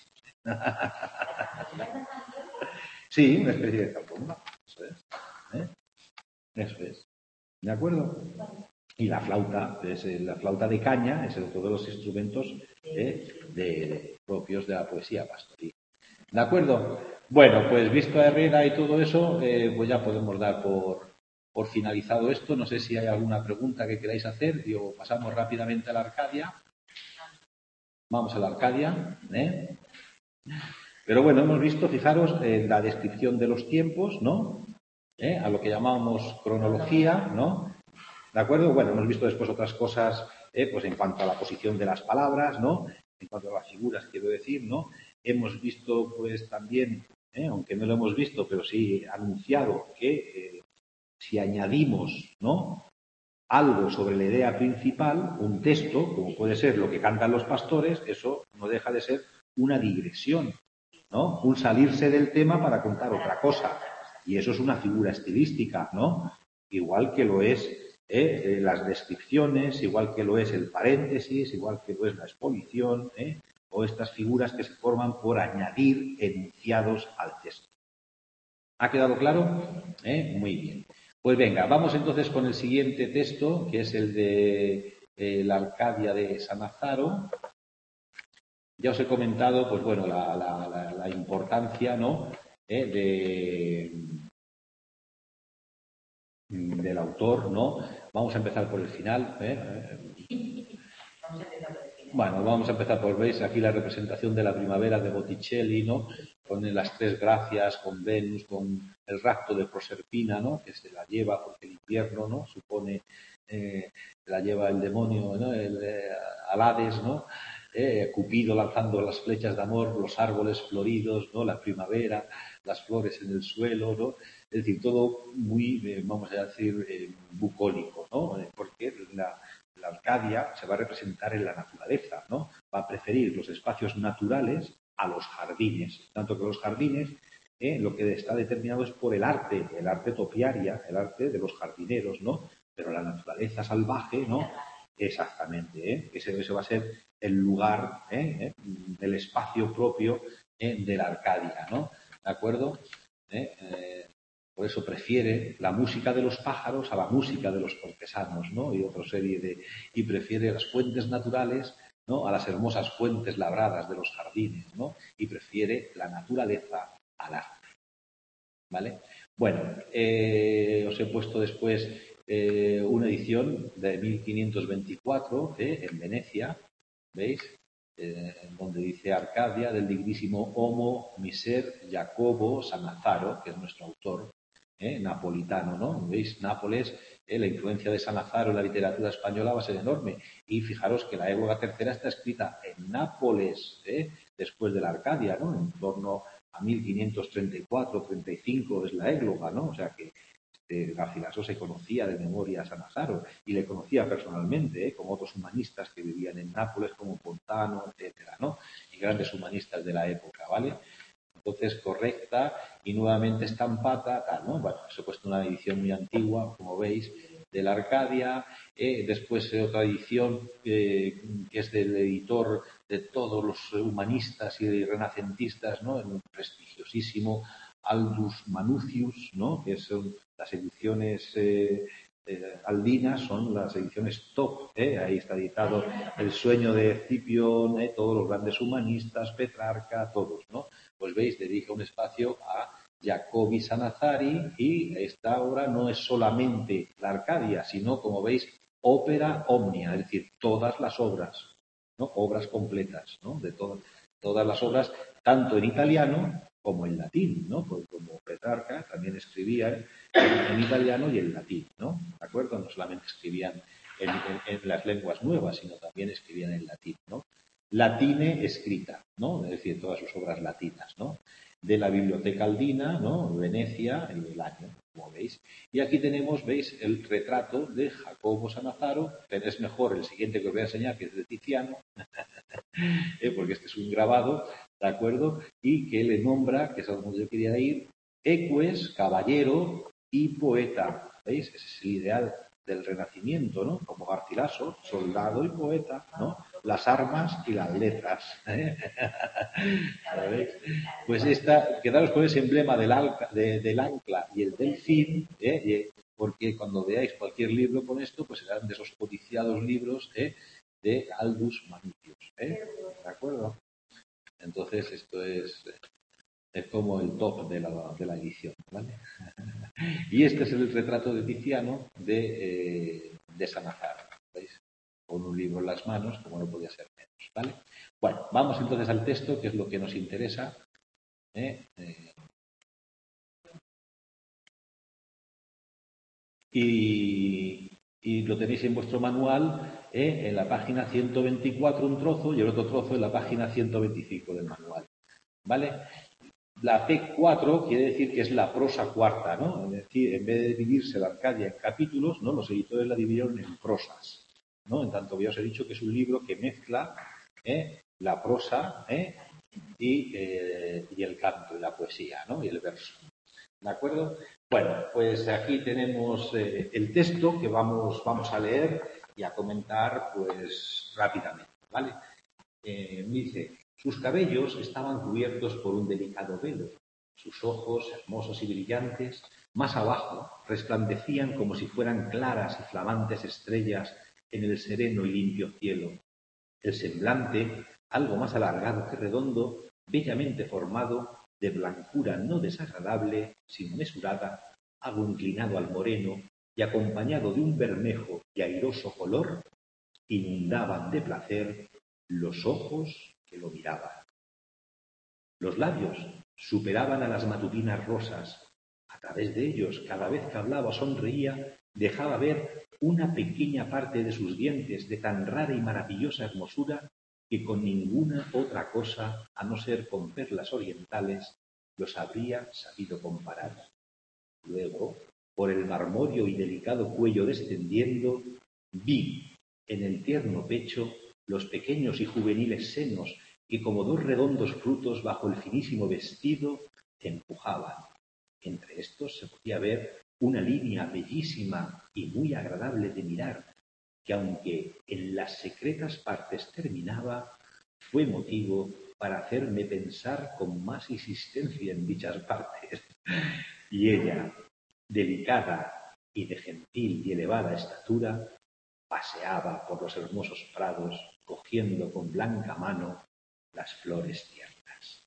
Sí, una especie de zampoña, eso es. ¿Eh? Eso es. ¿De acuerdo? Y la flauta, es la flauta de caña, es otro de los instrumentos eh, de, de, propios de la poesía pastoril. ¿De acuerdo? Bueno, pues visto a Herrera y todo eso, eh, pues ya podemos dar por, por finalizado esto. No sé si hay alguna pregunta que queráis hacer. Digo, pasamos rápidamente a la Arcadia. Vamos a la Arcadia. ¿eh? Pero bueno, hemos visto, fijaros, eh, la descripción de los tiempos, ¿no? ¿Eh? A lo que llamamos cronología, ¿no? ¿De acuerdo? Bueno, hemos visto después otras cosas, eh, pues en cuanto a la posición de las palabras, ¿no? En cuanto a las figuras, quiero decir, ¿no? Hemos visto, pues también, eh, aunque no lo hemos visto, pero sí anunciado que eh, si añadimos, ¿no? Algo sobre la idea principal, un texto, como puede ser lo que cantan los pastores, eso no deja de ser una digresión, ¿no? Un salirse del tema para contar otra cosa. Y eso es una figura estilística, ¿no? Igual que lo es ¿Eh? las descripciones, igual que lo es el paréntesis, igual que lo es la exposición, ¿eh? o estas figuras que se forman por añadir enunciados al texto. ¿Ha quedado claro? ¿Eh? Muy bien. Pues venga, vamos entonces con el siguiente texto, que es el de eh, la Arcadia de Sanazaro. Ya os he comentado, pues bueno, la, la, la, la importancia, ¿no? ¿Eh? de del autor, ¿no? vamos a empezar por el final. ¿eh? Vamos a empezar por el final. Bueno, vamos a empezar por, veis, aquí la representación de la primavera de Botticelli, ¿no? Con las tres gracias, con Venus, con el rapto de Proserpina, ¿no? Que se la lleva porque el invierno, ¿no? Supone, eh, la lleva el demonio, ¿no? El, eh, al Hades, ¿no? Eh, Cupido lanzando las flechas de amor, los árboles floridos, ¿no? La primavera, las flores en el suelo, ¿no? Es decir, todo muy, eh, vamos a decir, eh, bucólico, ¿no? Eh, porque la, la Arcadia se va a representar en la naturaleza, ¿no? Va a preferir los espacios naturales a los jardines, tanto que los jardines, eh, lo que está determinado es por el arte, el arte topiaria, el arte de los jardineros, ¿no? Pero la naturaleza salvaje, ¿no? Exactamente, ¿eh? Ese, ese va a ser el lugar, ¿eh? el espacio propio ¿eh? de la Arcadia, ¿no? ¿De acuerdo? ¿Eh? Eh, por eso prefiere la música de los pájaros a la música de los cortesanos, ¿no? Y otra serie de... Y prefiere las fuentes naturales, ¿no? A las hermosas fuentes labradas de los jardines, ¿no? Y prefiere la naturaleza al arte, ¿vale? Bueno, eh, os he puesto después eh, una edición de mil quinientos veinticuatro eh, en Venecia, ¿veis? Eh, donde dice Arcadia del dignísimo Homo Miser Jacobo Sannazaro, que es nuestro autor eh, napolitano, ¿no? ¿Veis? Nápoles, eh, la influencia de Sannazaro en la literatura española va a ser enorme. Y fijaros que la Égloga tercera está escrita en Nápoles, eh, después de la Arcadia, ¿no? En torno a mil quinientos treinta y cuatro, treinta y cinco es la Égloga, ¿no? O sea que eh, Garcilaso se conocía de memoria a Sannazaro y le conocía personalmente, ¿eh? Como otros humanistas que vivían en Nápoles, como Pontano, etcétera, ¿no? Y grandes humanistas de la época, ¿vale? Entonces, correcta y nuevamente estampata, tal, ¿no? Bueno, eso he puesto una edición muy antigua, como veis, de la Arcadia. Eh, después eh, otra edición eh, que es del editor de todos los humanistas y renacentistas, ¿no? El prestigiosísimo Aldus Manutius, ¿no? Que son las ediciones eh, eh, aldinas, son las ediciones top. ¿eh? Ahí está editado El sueño de Escipión, ¿eh? Todos los grandes humanistas, Petrarca, todos, ¿no? Pues veis, dedica un espacio a Jacobi Sannazari y esta obra no es solamente la Arcadia, sino, como veis, ópera omnia, es decir, todas las obras, ¿no? Obras completas, ¿no? De to todas las obras, tanto en italiano como en latín, ¿no? Pues como Petrarca también escribía en italiano y en latín, ¿no? ¿De acuerdo? No solamente escribían en, en, en las lenguas nuevas, sino también escribían en latín, ¿no? Latine escrita, ¿no? Es decir, todas sus obras latinas, ¿no? De la Biblioteca Aldina, ¿no? Venecia, y el año, como veis. Y aquí tenemos, veis, el retrato de Jacobo Sannazaro, pero es mejor el siguiente que os voy a enseñar, que es de Tiziano, ¿eh? Porque este es un grabado, ¿de acuerdo? Y que le nombra, que es a donde yo quería ir, eques, caballero y poeta. ¿Veis? Ese es el ideal del Renacimiento, ¿no? Como Garcilaso, soldado y poeta, ¿no? Las armas y las letras. ¿eh? ¿Veis? Pues esta, quedaros con ese emblema del, alca, de, del ancla y el delfín, ¿eh? Porque cuando veáis cualquier libro con esto, pues serán de esos codiciados libros ¿eh? de Aldus Manutius. ¿eh? ¿De acuerdo? Entonces esto es, es como el top de la, de la edición, ¿vale? Y este es el retrato de Tiziano de, eh, de Sannazaro, ¿veis? Con un libro en las manos, como no podía ser menos, ¿vale? Bueno, vamos entonces al texto, que es lo que nos interesa. ¿eh? Eh, y, y lo tenéis en vuestro manual, ¿eh? En la página ciento veinticuatro un trozo y el otro trozo en la página ciento veinticinco del manual, ¿vale? La P cuatro quiere decir que es la prosa cuarta, ¿no? Es decir, en vez de dividirse la Arcadia en capítulos, ¿no? Los editores la dividieron en prosas, ¿no? En tanto que ya os he dicho que es un libro que mezcla ¿eh? la prosa ¿eh? y, eh, y el canto y la poesía, ¿no? Y el verso. ¿De acuerdo? Bueno, pues aquí tenemos eh, el texto que vamos, vamos a leer y a comentar pues rápidamente, ¿vale? Eh, dice, sus cabellos estaban cubiertos por un delicado velo, sus ojos, hermosos y brillantes, más abajo resplandecían como si fueran claras y flamantes estrellas en el sereno y limpio cielo. El semblante, algo más alargado que redondo, bellamente formado, de blancura no desagradable, sino mesurada, algo inclinado al moreno, y acompañado de un bermejo y airoso color, inundaban de placer los ojos que lo miraban. Los labios superaban a las matutinas rosas. A través de ellos, cada vez que hablaba o sonreía, dejaba ver una pequeña parte de sus dientes de tan rara y maravillosa hermosura que con ninguna otra cosa, a no ser con perlas orientales, los habría sabido comparar. Luego, por el marmóreo y delicado cuello descendiendo, vi en el tierno pecho los pequeños y juveniles senos que como dos redondos frutos bajo el finísimo vestido empujaban. Entre estos se podía ver una línea bellísima y muy agradable de mirar, que aunque en las secretas partes terminaba, fue motivo para hacerme pensar con más insistencia en dichas partes. Y ella, delicada y de gentil y elevada estatura, paseaba por los hermosos prados, cogiendo con blanca mano las flores tiernas.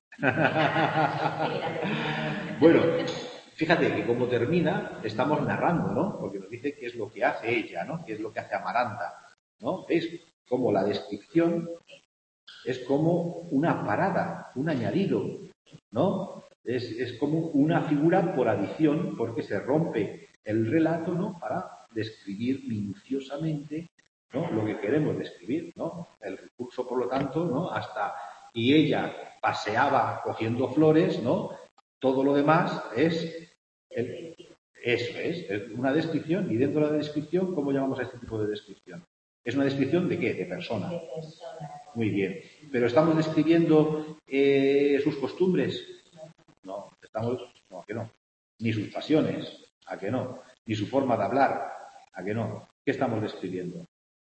Bueno, fíjate que como termina, estamos narrando, ¿no? Porque nos dice qué es lo que hace ella, ¿no? Qué es lo que hace Amaranta, ¿no? Es como la descripción, es como una parada, un añadido, ¿no? Es, es como una figura por adición, porque se rompe el relato, ¿no? Para describir minuciosamente, ¿no? Lo que queremos describir, ¿no? El recurso, por lo tanto, ¿no? Hasta y ella paseaba cogiendo flores, ¿no? Todo lo demás es el, eso es, es una descripción, y dentro de la descripción, ¿cómo llamamos a este tipo de descripción? ¿Es una descripción de qué? De persona. Muy bien. ¿Pero estamos describiendo eh, sus costumbres? No, estamos, no, a que no. Ni sus pasiones, a que no. Ni su forma de hablar, a que no. ¿Qué estamos describiendo?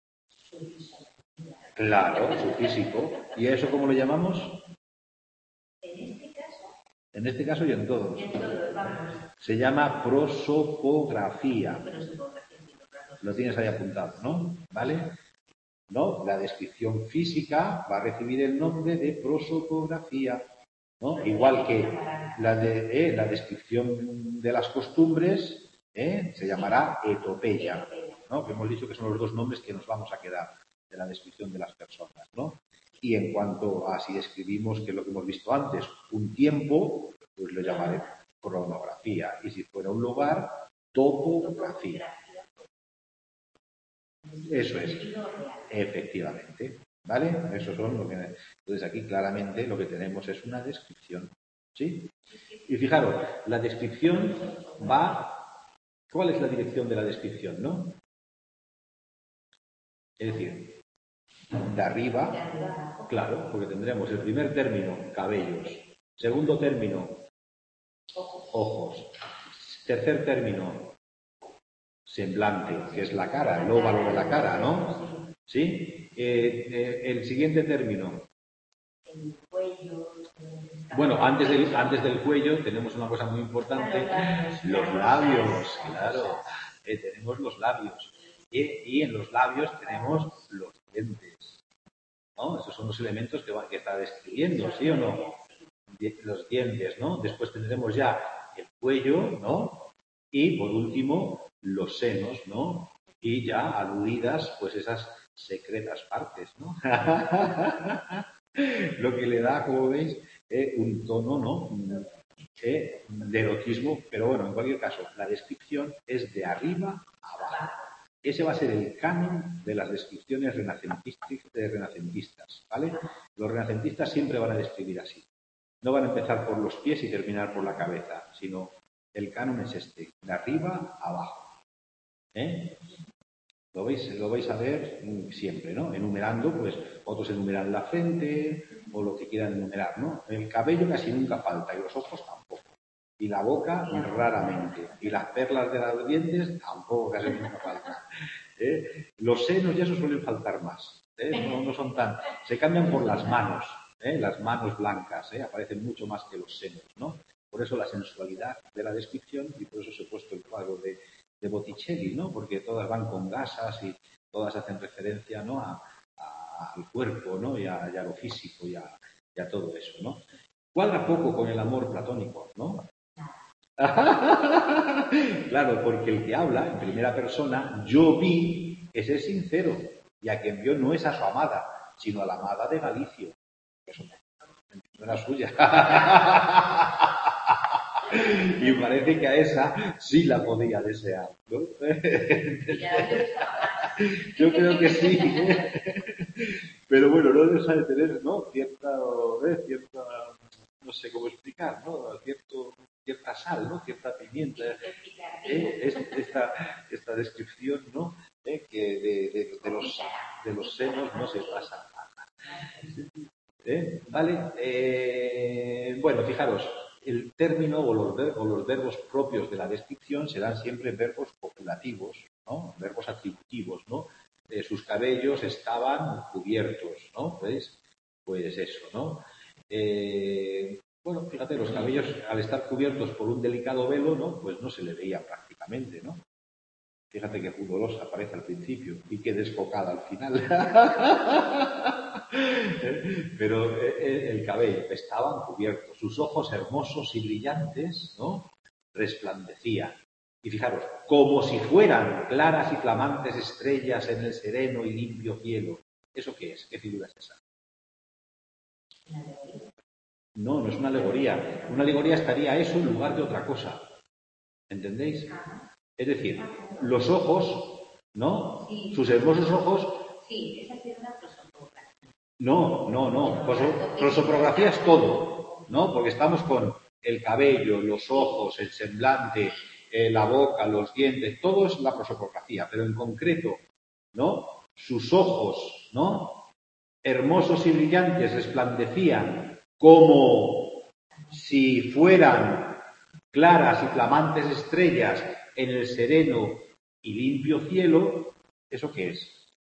Claro, su físico. ¿Y a eso cómo lo llamamos? En este caso. En este caso y en todos. En todos, vamos. Se llama prosopografía. Lo tienes ahí apuntado, ¿no? ¿Vale? ¿No? La descripción física va a recibir el nombre de prosopografía, ¿no? Igual que la, de, eh, la descripción de las costumbres eh, se llamará etopeya, ¿no? Que hemos dicho que son los dos nombres que nos vamos a quedar de la descripción de las personas, ¿no? Y en cuanto a si describimos, que es lo que hemos visto antes, un tiempo, pues lo llamaré cronografía, y si fuera un lugar, topografía. Eso es, efectivamente, ¿vale? Eso son lo que... Entonces aquí claramente lo que tenemos es una descripción, ¿sí? Y fijaros, la descripción va... ¿Cuál es la dirección de la descripción, no? Es decir, de arriba, claro, porque tendremos el primer término, cabellos, segundo término, ojos, tercer término, semblante, que es la cara, el óvalo de la cara, ¿no? ¿Sí? Eh, eh, el siguiente término. El cuello. Bueno, antes del, antes del cuello tenemos una cosa muy importante, los labios, claro, eh, tenemos los labios. Y, y en los labios tenemos los dientes, ¿no? Esos son los elementos que, va, que está describiendo, ¿sí o no? Los dientes, ¿no? Después tendremos ya el cuello, ¿no? Y por último, los senos, ¿no? Y ya aludidas, pues esas secretas partes, ¿no? Lo que le da, como veis, eh, un tono, ¿no? Eh, de erotismo, pero bueno, en cualquier caso, la descripción es de arriba a abajo. Ese va a ser el canon de las descripciones renacentistas, ¿vale? Los renacentistas siempre van a describir así. No van a empezar por los pies y terminar por la cabeza, sino el canon es este, de arriba a abajo. ¿Eh? Lo vais, lo vais a ver siempre, ¿no? Enumerando, pues otros enumeran la frente o lo que quieran enumerar, ¿no? El cabello casi nunca falta y los ojos tampoco. Y la boca raramente. Y las perlas de los dientes tampoco casi nunca faltan. ¿Eh? Los senos ya eso suelen faltar más. ¿Eh? No, no son tan... Se cambian por las manos. ¿Eh? Las manos blancas, ¿eh? Aparecen mucho más que los senos, ¿no? Por eso la sensualidad de la descripción, y por eso se ha puesto el cuadro de, de Botticelli, ¿no? Porque todas van con gasas y todas hacen referencia, ¿no? a, a, al cuerpo, ¿no? Y a, y a lo físico y a, y a todo eso, ¿no? Cuadra poco con el amor platónico, ¿no? Claro, porque el que habla en primera persona, yo vi, es el sincero. Y a quien vio no es a su amada, sino a la amada de Galicio. Eso no era suya. Y parece que a esa sí la podía desear, ¿no? Yo creo que sí. Pero bueno, no deja de tener, ¿no? Cierta, ¿eh? cierta, no sé cómo explicar, ¿no? Cierto, cierta sal, ¿no? Cierta pimienta. ¿Eh? Es, esta, esta descripción, ¿no? ¿Eh? Que de, de, de, los, de los senos no se pasa. ¿Eh? ¿Vale? Eh, bueno, fijaros, el término o los, ver, o los verbos propios de la descripción serán siempre verbos copulativos, ¿no? Verbos atributivos, ¿no? Eh, sus cabellos estaban cubiertos, ¿no? ¿Veis? Pues eso, ¿no? Eh, bueno, fíjate, los cabellos al estar cubiertos por un delicado velo, ¿no? Pues no se le veía prácticamente, ¿no? Fíjate qué pudorosa aparece al principio y qué desfocada al final. Pero el cabello estaban cubiertos, sus ojos hermosos y brillantes, ¿no? Resplandecían. Y fijaros, como si fueran claras y flamantes estrellas en el sereno y limpio cielo. ¿Eso qué es? ¿Qué figura es esa? No, no es una alegoría. Una alegoría estaría eso en lugar de otra cosa. ¿Entendéis? Es decir, los ojos, ¿no? Sí. Sus hermosos ojos. Sí, esa es una prosopografía. No, no, no. Prosopografía es todo, ¿no? Porque estamos con el cabello, los ojos, el semblante, eh, la boca, los dientes, todo es la prosopografía, pero en concreto, ¿no? Sus ojos, ¿no? Hermosos y brillantes resplandecían como si fueran claras y flamantes estrellas en el sereno y limpio cielo. ¿Eso qué es?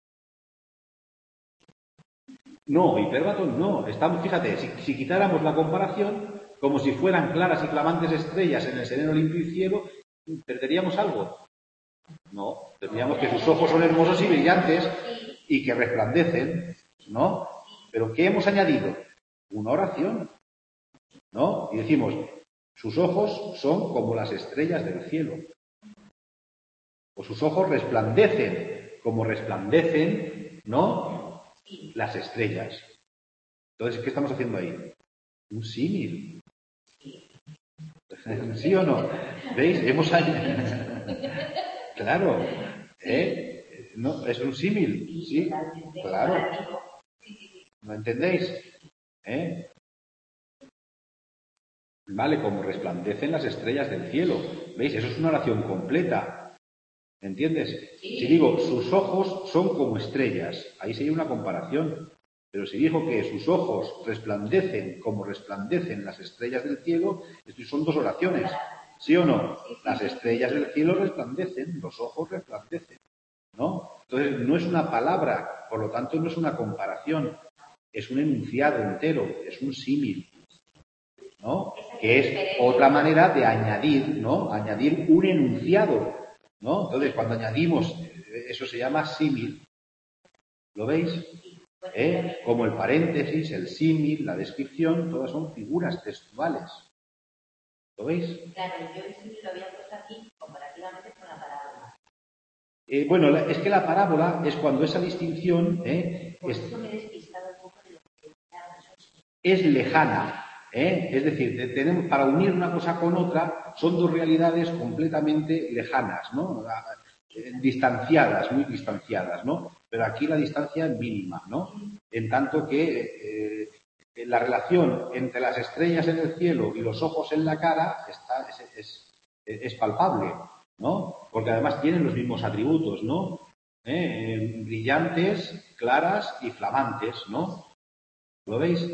No, hipérbaton no. Estamos, fíjate, si, si quitáramos la comparación, como si fueran claras y flamantes estrellas en el sereno limpio y cielo, ¿perderíamos algo? No, tendríamos que sus ojos son hermosos y brillantes y que resplandecen, ¿no? Pero ¿qué hemos añadido? Una oración, ¿no? Y decimos, sus ojos son como las estrellas del cielo. O sus ojos resplandecen como resplandecen, ¿no? Las estrellas. Entonces, ¿qué estamos haciendo ahí? Un símil. ¿Sí o no? ¿Veis? Hemos Claro. ¿Eh? No, es un símil. Sí, claro. ¿No entendéis? ¿Eh? Vale, como resplandecen las estrellas del cielo. ¿Veis? Eso es una oración completa. ¿Entiendes? Si digo, sus ojos son como estrellas, ahí sería una comparación. Pero si dijo que sus ojos resplandecen como resplandecen las estrellas del cielo, estas son dos oraciones. ¿Sí o no? Las estrellas del cielo resplandecen, los ojos resplandecen. ¿No? Entonces, no es una palabra, por lo tanto, no es una comparación. Es un enunciado entero, es un símil. ¿No? Que es otra manera de añadir, ¿no? Añadir un enunciado. ¿No? Entonces, cuando añadimos, eso se llama símil. ¿Lo veis? ¿Eh? Como el paréntesis, el símil, la descripción, todas son figuras textuales. ¿Lo veis? Claro, yo el símil lo había puesto aquí comparativamente con la parábola. Eh, bueno, la, es que la parábola es cuando esa distinción ¿eh? Por es, eso me he despistado un poco de lo que es lejana. ¿Eh? Es decir, tenemos, para unir una cosa con otra, son dos realidades completamente lejanas, ¿no? Distanciadas, muy distanciadas, ¿no? Pero aquí la distancia es mínima, ¿no? En tanto que eh, la relación entre las estrellas en el cielo y los ojos en la cara está, es, es, es palpable, ¿no? Porque además tienen los mismos atributos, ¿no? ¿Eh? Eh, brillantes, claras y flamantes, ¿no? ¿Lo veis?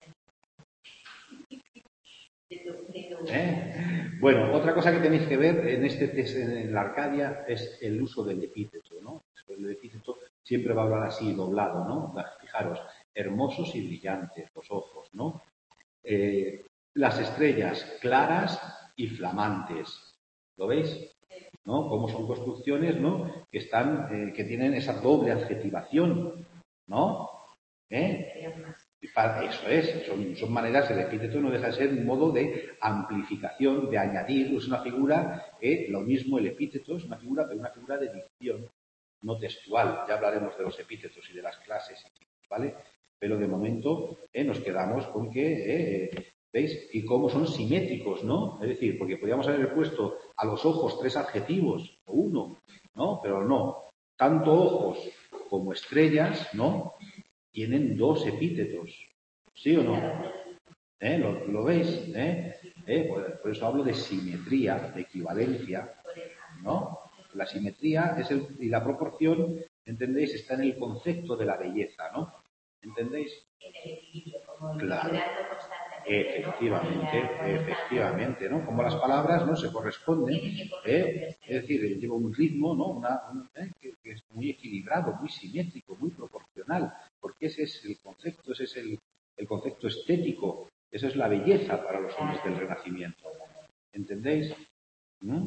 ¿Eh? Bueno, otra cosa que tenéis que ver en este en la Arcadia es el uso del epíteto, ¿no? El epíteto siempre va a hablar así, doblado, ¿no? Fijaros, hermosos y brillantes los ojos, ¿no? Eh, las estrellas claras y flamantes, ¿lo veis? ¿No? Como son construcciones, ¿no? Que están, eh, que tienen esa doble adjetivación, ¿no? ¿Eh? Eso es, son, son maneras, el epíteto no deja de ser un modo de amplificación, de añadir, es una figura, eh, lo mismo el epíteto es una figura, pero una figura de dicción, no textual. Ya hablaremos de los epítetos y de las clases, ¿vale? Pero de momento eh, nos quedamos con que, eh, ¿veis? Y cómo son simétricos, ¿no? Es decir, porque podríamos haber puesto a los ojos tres adjetivos, o uno, ¿no? Pero no, tanto ojos como estrellas, ¿no? Tienen dos epítetos, ¿sí o no? ¿Eh? ¿Lo, lo veis? ¿Eh? ¿Eh? Por, por eso hablo de simetría, de equivalencia, ¿no? La simetría es el, y la proporción, ¿entendéis? Está en el concepto de la belleza, ¿no? ¿Entendéis? En el equilibrio, como claro. equilibrando constantemente. Efectivamente, ¿no? efectivamente, ¿no? Como las palabras no se corresponden, ¿eh? Es decir, lleva un ritmo, ¿no? Una, un, ¿eh? que, que es muy equilibrado, muy simétrico, muy proporcional, porque ese es el concepto, ese es el, el concepto estético, esa es la belleza para los hombres del Renacimiento. ¿Entendéis? ¿Mm?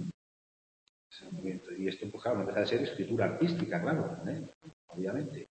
Y esto, pues claro, no deja de ser escritura artística, claro, ¿eh? Obviamente.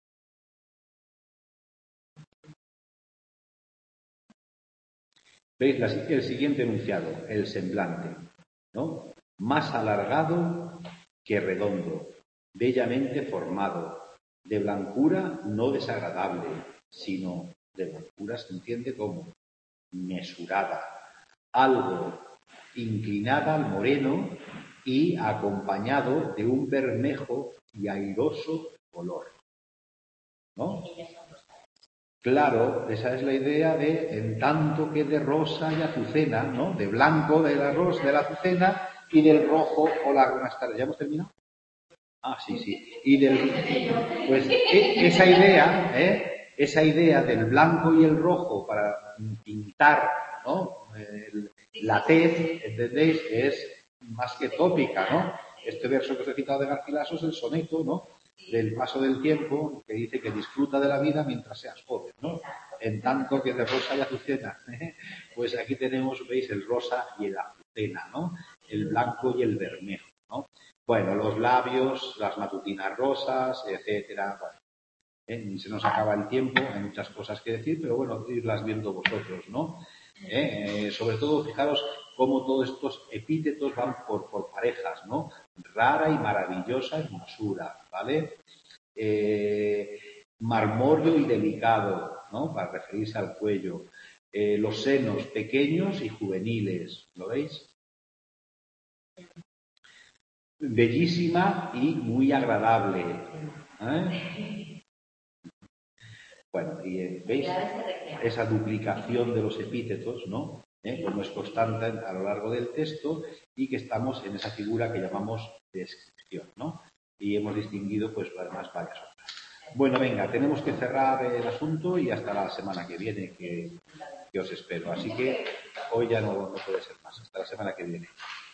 ¿Veis el siguiente enunciado? El semblante, ¿no? Más alargado que redondo, bellamente formado, de blancura no desagradable, sino de blancura se entiende como mesurada, algo inclinada al moreno y acompañado de un bermejo y airoso color, ¿no? Claro, esa es la idea de en tanto que de rosa y azucena, ¿no? De blanco del arroz, de la azucena y del rojo. Hola, buenas tardes. ¿Ya hemos terminado? Ah, sí, sí. Y del, pues e, esa idea, ¿eh? Esa idea del blanco y el rojo para pintar, ¿no? El, la tez, ¿entendéis? Es más que tópica, ¿no? Este verso que os he citado de Garcilaso es el soneto, ¿no? Del paso del tiempo, que dice que disfruta de la vida mientras seas joven, ¿no? En tanto que de rosa y azucena. ¿eh? Pues aquí tenemos, veis, el rosa y el azucena, ¿no? El blanco y el bermejo, ¿no? Bueno, los labios, las matutinas rosas, etcétera. Bueno, ¿eh? Se nos acaba el tiempo, hay muchas cosas que decir, pero bueno, irlas viendo vosotros, ¿no? ¿Eh? Eh, sobre todo, fijaros cómo todos estos epítetos van por, por parejas, ¿no? Rara y maravillosa hermosura, ¿vale? Eh, marmóreo y delicado, ¿no? Para referirse al cuello. Eh, los senos pequeños y juveniles, ¿lo veis? Bellísima y muy agradable. ¿Eh? Bueno, y eh, veis esa duplicación de los epítetos, ¿no? ¿Eh? Como es constante a lo largo del texto y que estamos en esa figura que llamamos descripción, ¿no? Y hemos distinguido, pues, además varias otras. Bueno, venga, tenemos que cerrar el asunto y hasta la semana que viene que, que os espero. Así que hoy ya no, no puede ser más. Hasta la semana que viene.